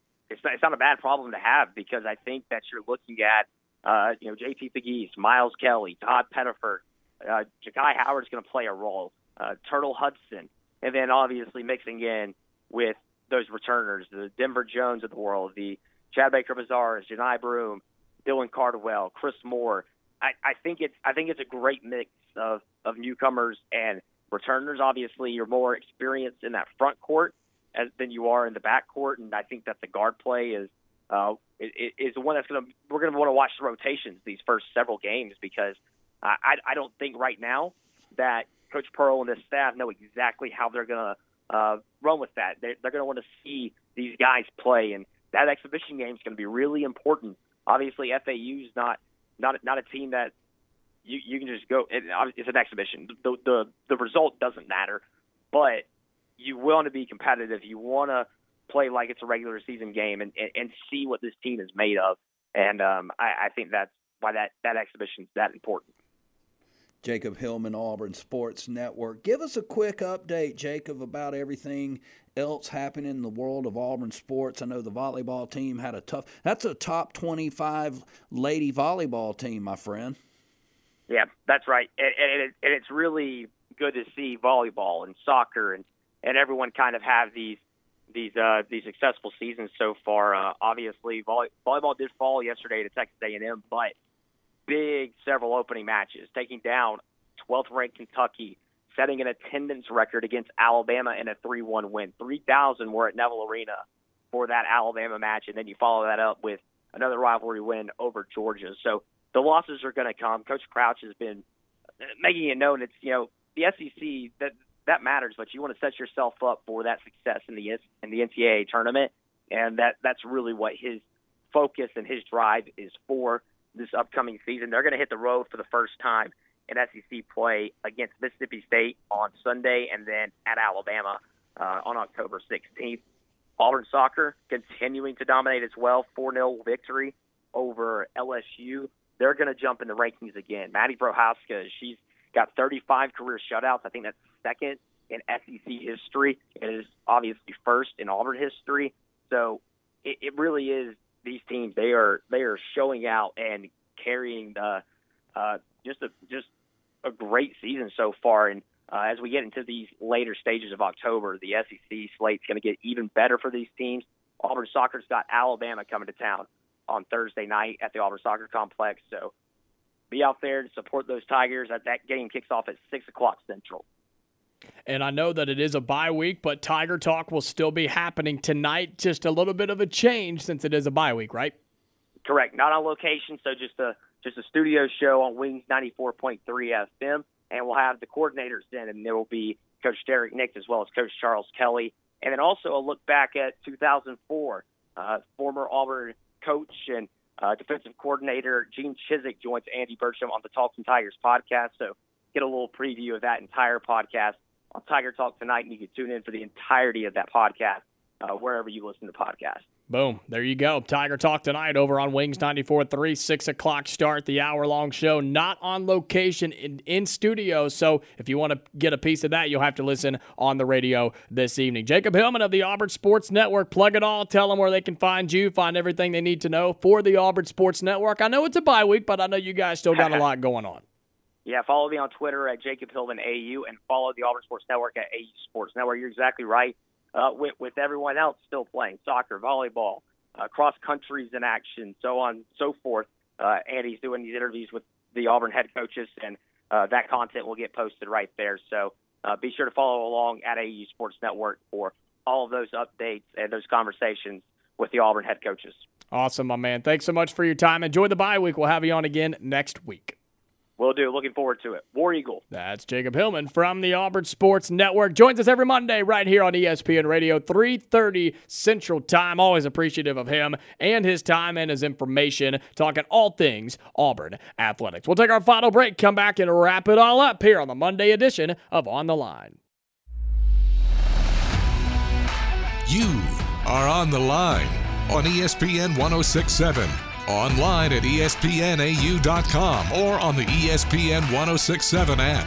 a bad problem to have because I think that you're looking at, J.T. Pegues, Miles Kelly, Todd Pettiford, Ja'Kai Howard's going to play a role, Turtle Hudson, and then obviously mixing in with those returners, the Denver Jones of the world, the Chad Baker-Mazars, Janai Broome, Dylan Cardwell, Chris Moore. I think it's a great mix of newcomers and returners. Obviously, you're more experienced in that front court than you are in the back court, and I think that the guard play is the one that's we're going to want to watch the rotations these first several games because I don't think right now that Coach Pearl and his staff know exactly how they're going to run with that. They're going to want to see these guys play, and that exhibition game is going to be really important. Obviously, FAU's not a team that you can just go. It's an exhibition. The result doesn't matter, but you want to be competitive. You want to play like it's a regular season game and see what this team is made of. And I think that's why that exhibition is that important. Jacob Hillman, Auburn Sports Network. Give us a quick update, Jacob, about everything else happening in the world of Auburn sports. I know the volleyball team had that's a top 25 lady volleyball team, my friend. Yeah, that's right. And it's really good to see volleyball and soccer and everyone kind of have these successful seasons so far. Obviously, volleyball did fall yesterday to Texas A&M, but big several opening matches, taking down 12th-ranked Kentucky, setting an attendance record against Alabama in a 3-1 win. 3,000 were at Neville Arena for that Alabama match, and then you follow that up with another rivalry win over Georgia. So the losses are going to come. Coach Crouch has been making it known. It's the SEC, that matters, but you want to set yourself up for that success in the NCAA tournament, and that's really what his focus and his drive is for this upcoming season. They're going to hit the road for the first time in SEC play against Mississippi State on Sunday and then at Alabama on October 16th. Auburn soccer continuing to dominate as well, 4-0 victory over LSU. They're going to jump in the rankings again. Maddie Prohaska, she's got 35 career shutouts. I think that's second in SEC history. It is obviously first in Auburn history. So it really is these teams. They are showing out and carrying just a great season so far. And as we get into these later stages of October, the SEC slate's going to get even better for these teams. Auburn soccer's got Alabama coming to town on Thursday night at the Auburn Soccer Complex. So be out there to support those Tigers. That game kicks off at 6 o'clock Central. And I know that it is a bye week, but Tiger Talk will still be happening tonight. Just a little bit of a change since it is a bye week, right? Correct. Not on location, so just a studio show on Wings 94.3 FM. And we'll have the coordinators in, and there will be Coach Derek Nix as well as Coach Charles Kelly. And then also a look back at 2004. Former Auburn coach and defensive coordinator Gene Chizik joins Andy Burcham on the Talking Tigers podcast. So get a little preview of that entire podcast on Tiger Talk tonight, and you can tune in for the entirety of that podcast wherever you listen to podcasts. Boom. There you go. Tiger Talk tonight over on Wings 94.3, 6 o'clock start, the hour-long show, not on location, in studio. So if you want to get a piece of that, you'll have to listen on the radio this evening. Jacob Hillman of the Auburn Sports Network. Plug it all. Tell them where they can find you, find everything they need to know for the Auburn Sports Network. I know it's a bye week, but I know you guys still got a lot going on. Yeah, follow me on Twitter at Jacob Hillman AU and follow the Auburn Sports Network at AU Sports Network. You're exactly right. With everyone else still playing soccer, volleyball, cross countries in action, so on and so forth. Andy's doing these interviews with the Auburn head coaches, and that content will get posted right there. So be sure to follow along at AU Sports Network for all of those updates and those conversations with the Auburn head coaches. Awesome, my man. Thanks so much for your time. Enjoy the bye week. We'll have you on again next week. Will do. Looking forward to it. War Eagle. That's Jacob Hillman from the Auburn Sports Network. Joins us every Monday right here on ESPN Radio, 3:30 Central Time. Always appreciative of him and his time and his information, talking all things Auburn athletics. We'll take our final break, come back, and wrap it all up here on the Monday edition of On the Line. You are on the line on ESPN 106.7. Online at ESPNAU.com or on the ESPN 106.7 app.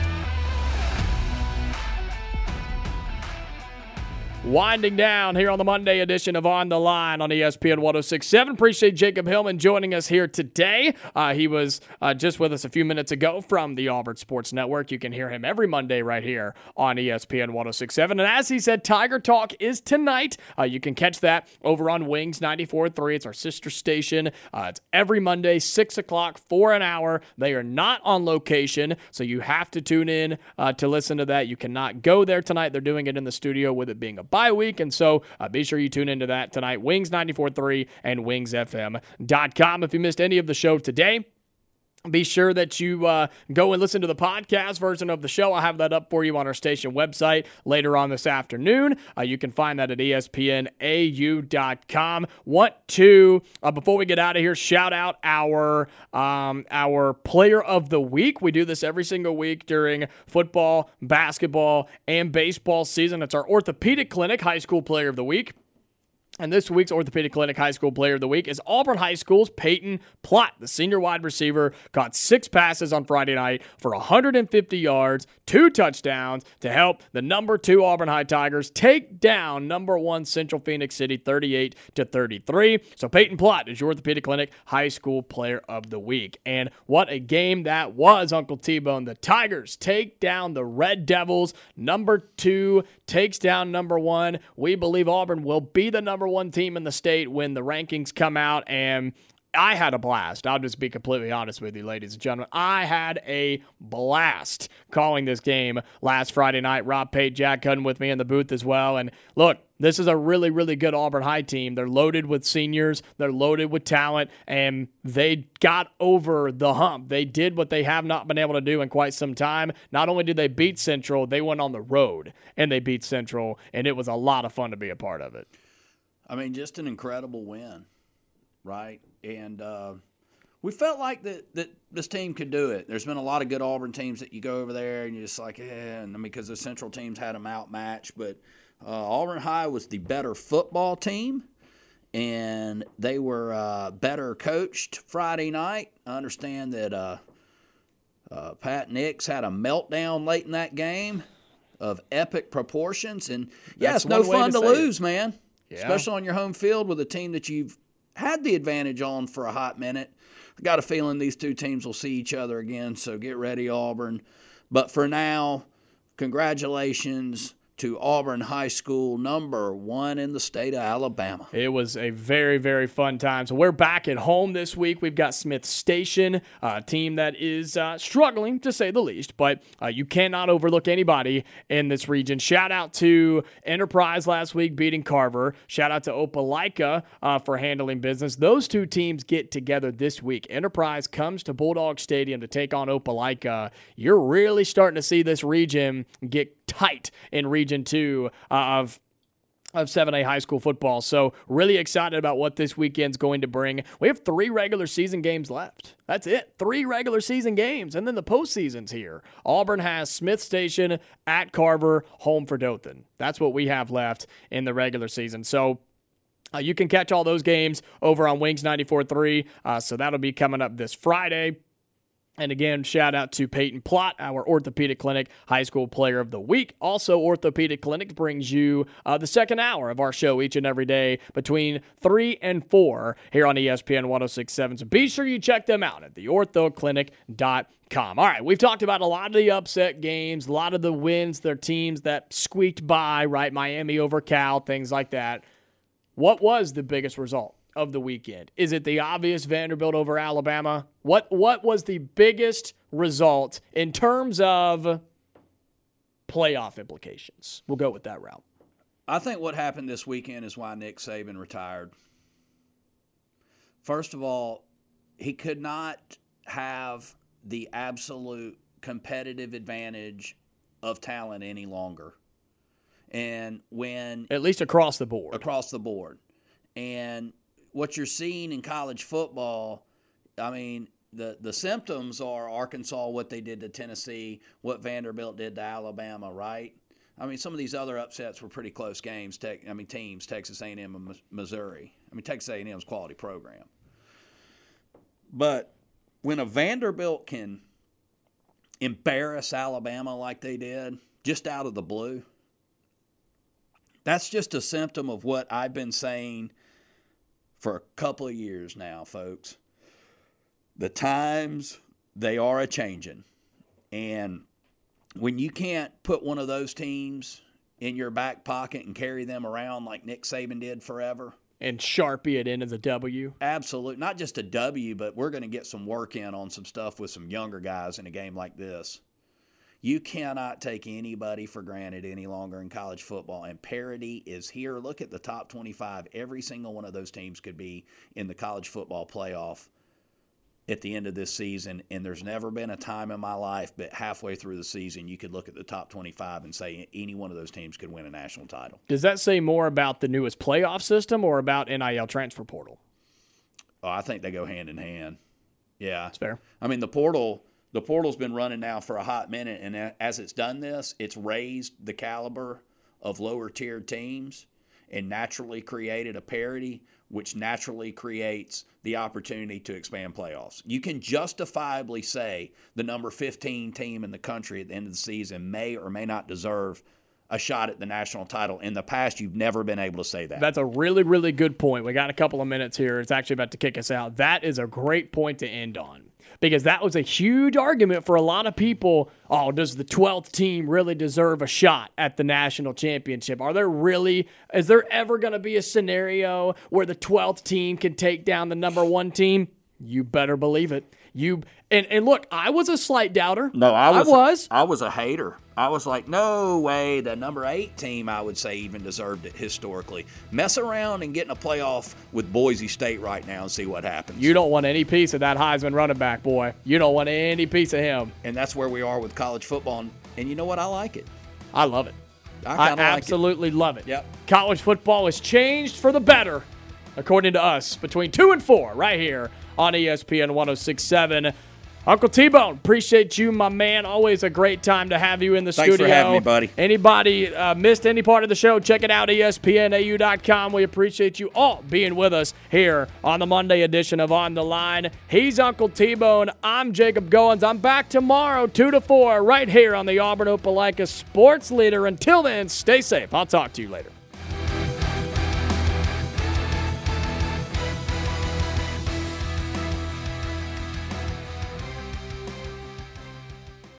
Winding down here on the Monday edition of On the Line on ESPN 106.7. Appreciate Jacob Hillman joining us here today. He was just with us a few minutes ago from the Auburn Sports Network. You can hear him every Monday right here on ESPN 106.7. And as he said, Tiger Talk is tonight. You can catch that over on Wings 94.3. It's our sister station. It's every Monday, 6 o'clock for an hour. They are not on location, so you have to tune in to listen to that. You cannot go there tonight. They're doing it in the studio with it being a bye week, and so be sure you tune into that tonight. Wings 94.3 and wingsfm.com. If you missed any of the show today, be sure that you go and listen to the podcast version of the show. I'll have that up for you on our station website later on this afternoon. You can find that at espnau.com. Want to, before we get out of here, shout out our player of the week. We do this every single week during football, basketball, and baseball season. It's our Orthopedic Clinic High School Player of the Week. And this week's Orthopedic Clinic High School Player of the Week is Auburn High School's Peyton Plott. The senior wide receiver caught 6 passes on Friday night for 150 yards, 2 touchdowns to help the number 2 Auburn High Tigers take down number 1 Central Phoenix City 38-33. So Peyton Plott is your Orthopedic Clinic High School Player of the Week. And what a game that was, Uncle T-Bone. The Tigers take down the Red Devils. Number 2 takes down number 1. We believe Auburn will be the number 1 team in the state when the rankings come out, and I had a blast. I'll just be completely honest with you, ladies and gentlemen. I had a blast calling this game last Friday night. Rob Pate, Jack Cudden with me in the booth as well, and look, This is a really, really good Auburn High team. They're loaded with seniors. They're loaded with talent, and they got over the hump. They did what they have not been able to do in quite some time. Not only did they beat Central, they went on the road, and they beat Central, and it was a lot of fun to be a part of it. I mean, just an incredible win, right? And we felt like that this team could do it. There's been a lot of good Auburn teams that you go over there, and you're just like, and because the Central teams had them outmatched, but Auburn High was the better football team, and they were better coached Friday night. I understand that Pat Nix had a meltdown late in that game of epic proportions. And, yeah, it's no fun to lose, man, especially on your home field with a team that you've had the advantage on for a hot minute. I got a feeling these two teams will see each other again, so get ready, Auburn. But for now, congratulations to Auburn High School, number 1 in the state of Alabama. It was a very, very fun time. So we're back at home this week. We've got Smith Station, a team that is struggling, to say the least, but you cannot overlook anybody in this region. Shout out to Enterprise last week beating Carver. Shout out to Opelika for handling business. Those two teams get together this week. Enterprise comes to Bulldog Stadium to take on Opelika. You're really starting to see this region get tight in Region 2 of 7A high school football. So really excited about what this weekend's going to bring. We have 3 regular season games left. That's it. 3 regular season games. And then the postseason's here. Auburn has Smith Station at Carver, home for Dothan. That's what we have left in the regular season. So you can catch all those games over on Wings 94.3. So that'll be coming up this Friday. And again, shout out to Peyton Plott, our Orthopedic Clinic High School Player of the Week. Also, Orthopedic Clinic brings you the second hour of our show each and every day between 3 and 4 here on ESPN 106.7. So be sure you check them out at theorthoclinic.com. All right, we've talked about a lot of the upset games, a lot of the wins, their teams that squeaked by, right? Miami over Cal, things like that. What was the biggest result of the weekend? Is it the obvious Vanderbilt over Alabama? What was the biggest result in terms of playoff implications? We'll go with that route. I think what happened this weekend is why Nick Saban retired. First of all, he could not have the absolute competitive advantage of talent any longer. And when... At least across the board. Across the board. And what you're seeing in college football, I mean, the symptoms are Arkansas, what they did to Tennessee, what Vanderbilt did to Alabama, right? I mean, some of these other upsets were pretty close games. Teams, Texas A&M and Missouri. I mean, Texas A&M's quality program. But when a Vanderbilt can embarrass Alabama like they did, just out of the blue, that's just a symptom of what I've been saying for a couple of years now, folks. The times, they are a-changing. And when you can't put one of those teams in your back pocket and carry them around like Nick Saban did forever. And Sharpie it in as a W. Absolutely. Not just a W, but we're going to get some work in on some stuff with some younger guys in a game like this. You cannot take anybody for granted any longer in college football, and parity is here. Look at the top 25. Every single one of those teams could be in the college football playoff at the end of this season, and there's never been a time in my life, but halfway through the season, you could look at the top 25 and say any one of those teams could win a national title. Does that say more about the newest playoff system or about NIL transfer portal? Oh, I think they go hand in hand. Yeah. That's fair. I mean, the portal's been running now for a hot minute, and as it's done this, it's raised the caliber of lower-tiered teams and naturally created a parity, which naturally creates the opportunity to expand playoffs. You can justifiably say the number 15 team in the country at the end of the season may or may not deserve a shot at the national title. In the past, you've never been able to say that. That's a really, really good point. We got a couple of minutes here. It's actually about to kick us out. That is a great point to end on, because that was a huge argument for a lot of people. Oh, does the 12th team really deserve a shot at the national championship? Is there ever going to be a scenario where the 12th team can take down the number 1 team? You better believe it. And look, I was a slight doubter. No, I was a hater. I was like, no way. The number 8 team, I would say, even deserved it historically. Mess around and get in a playoff with Boise State right now and see what happens. You don't want any piece of that Heisman running back, boy. You don't want any piece of him. And that's where we are with college football. And you know what? I like it. I love it. I absolutely love it. Yep. College football has changed for the better, according to us, between 2 and 4 right here on ESPN 106.7. Uncle T-Bone, appreciate you, my man. Always a great time to have you in the studio. Thanks for having me, buddy. Anybody missed any part of the show, check it out, ESPNAU.com. We appreciate you all being with us here on the Monday edition of On the Line. He's Uncle T-Bone. I'm Jacob Goins. I'm back tomorrow, 2 to 4, right here on the Auburn Opelika Sports Leader. Until then, stay safe. I'll talk to you later.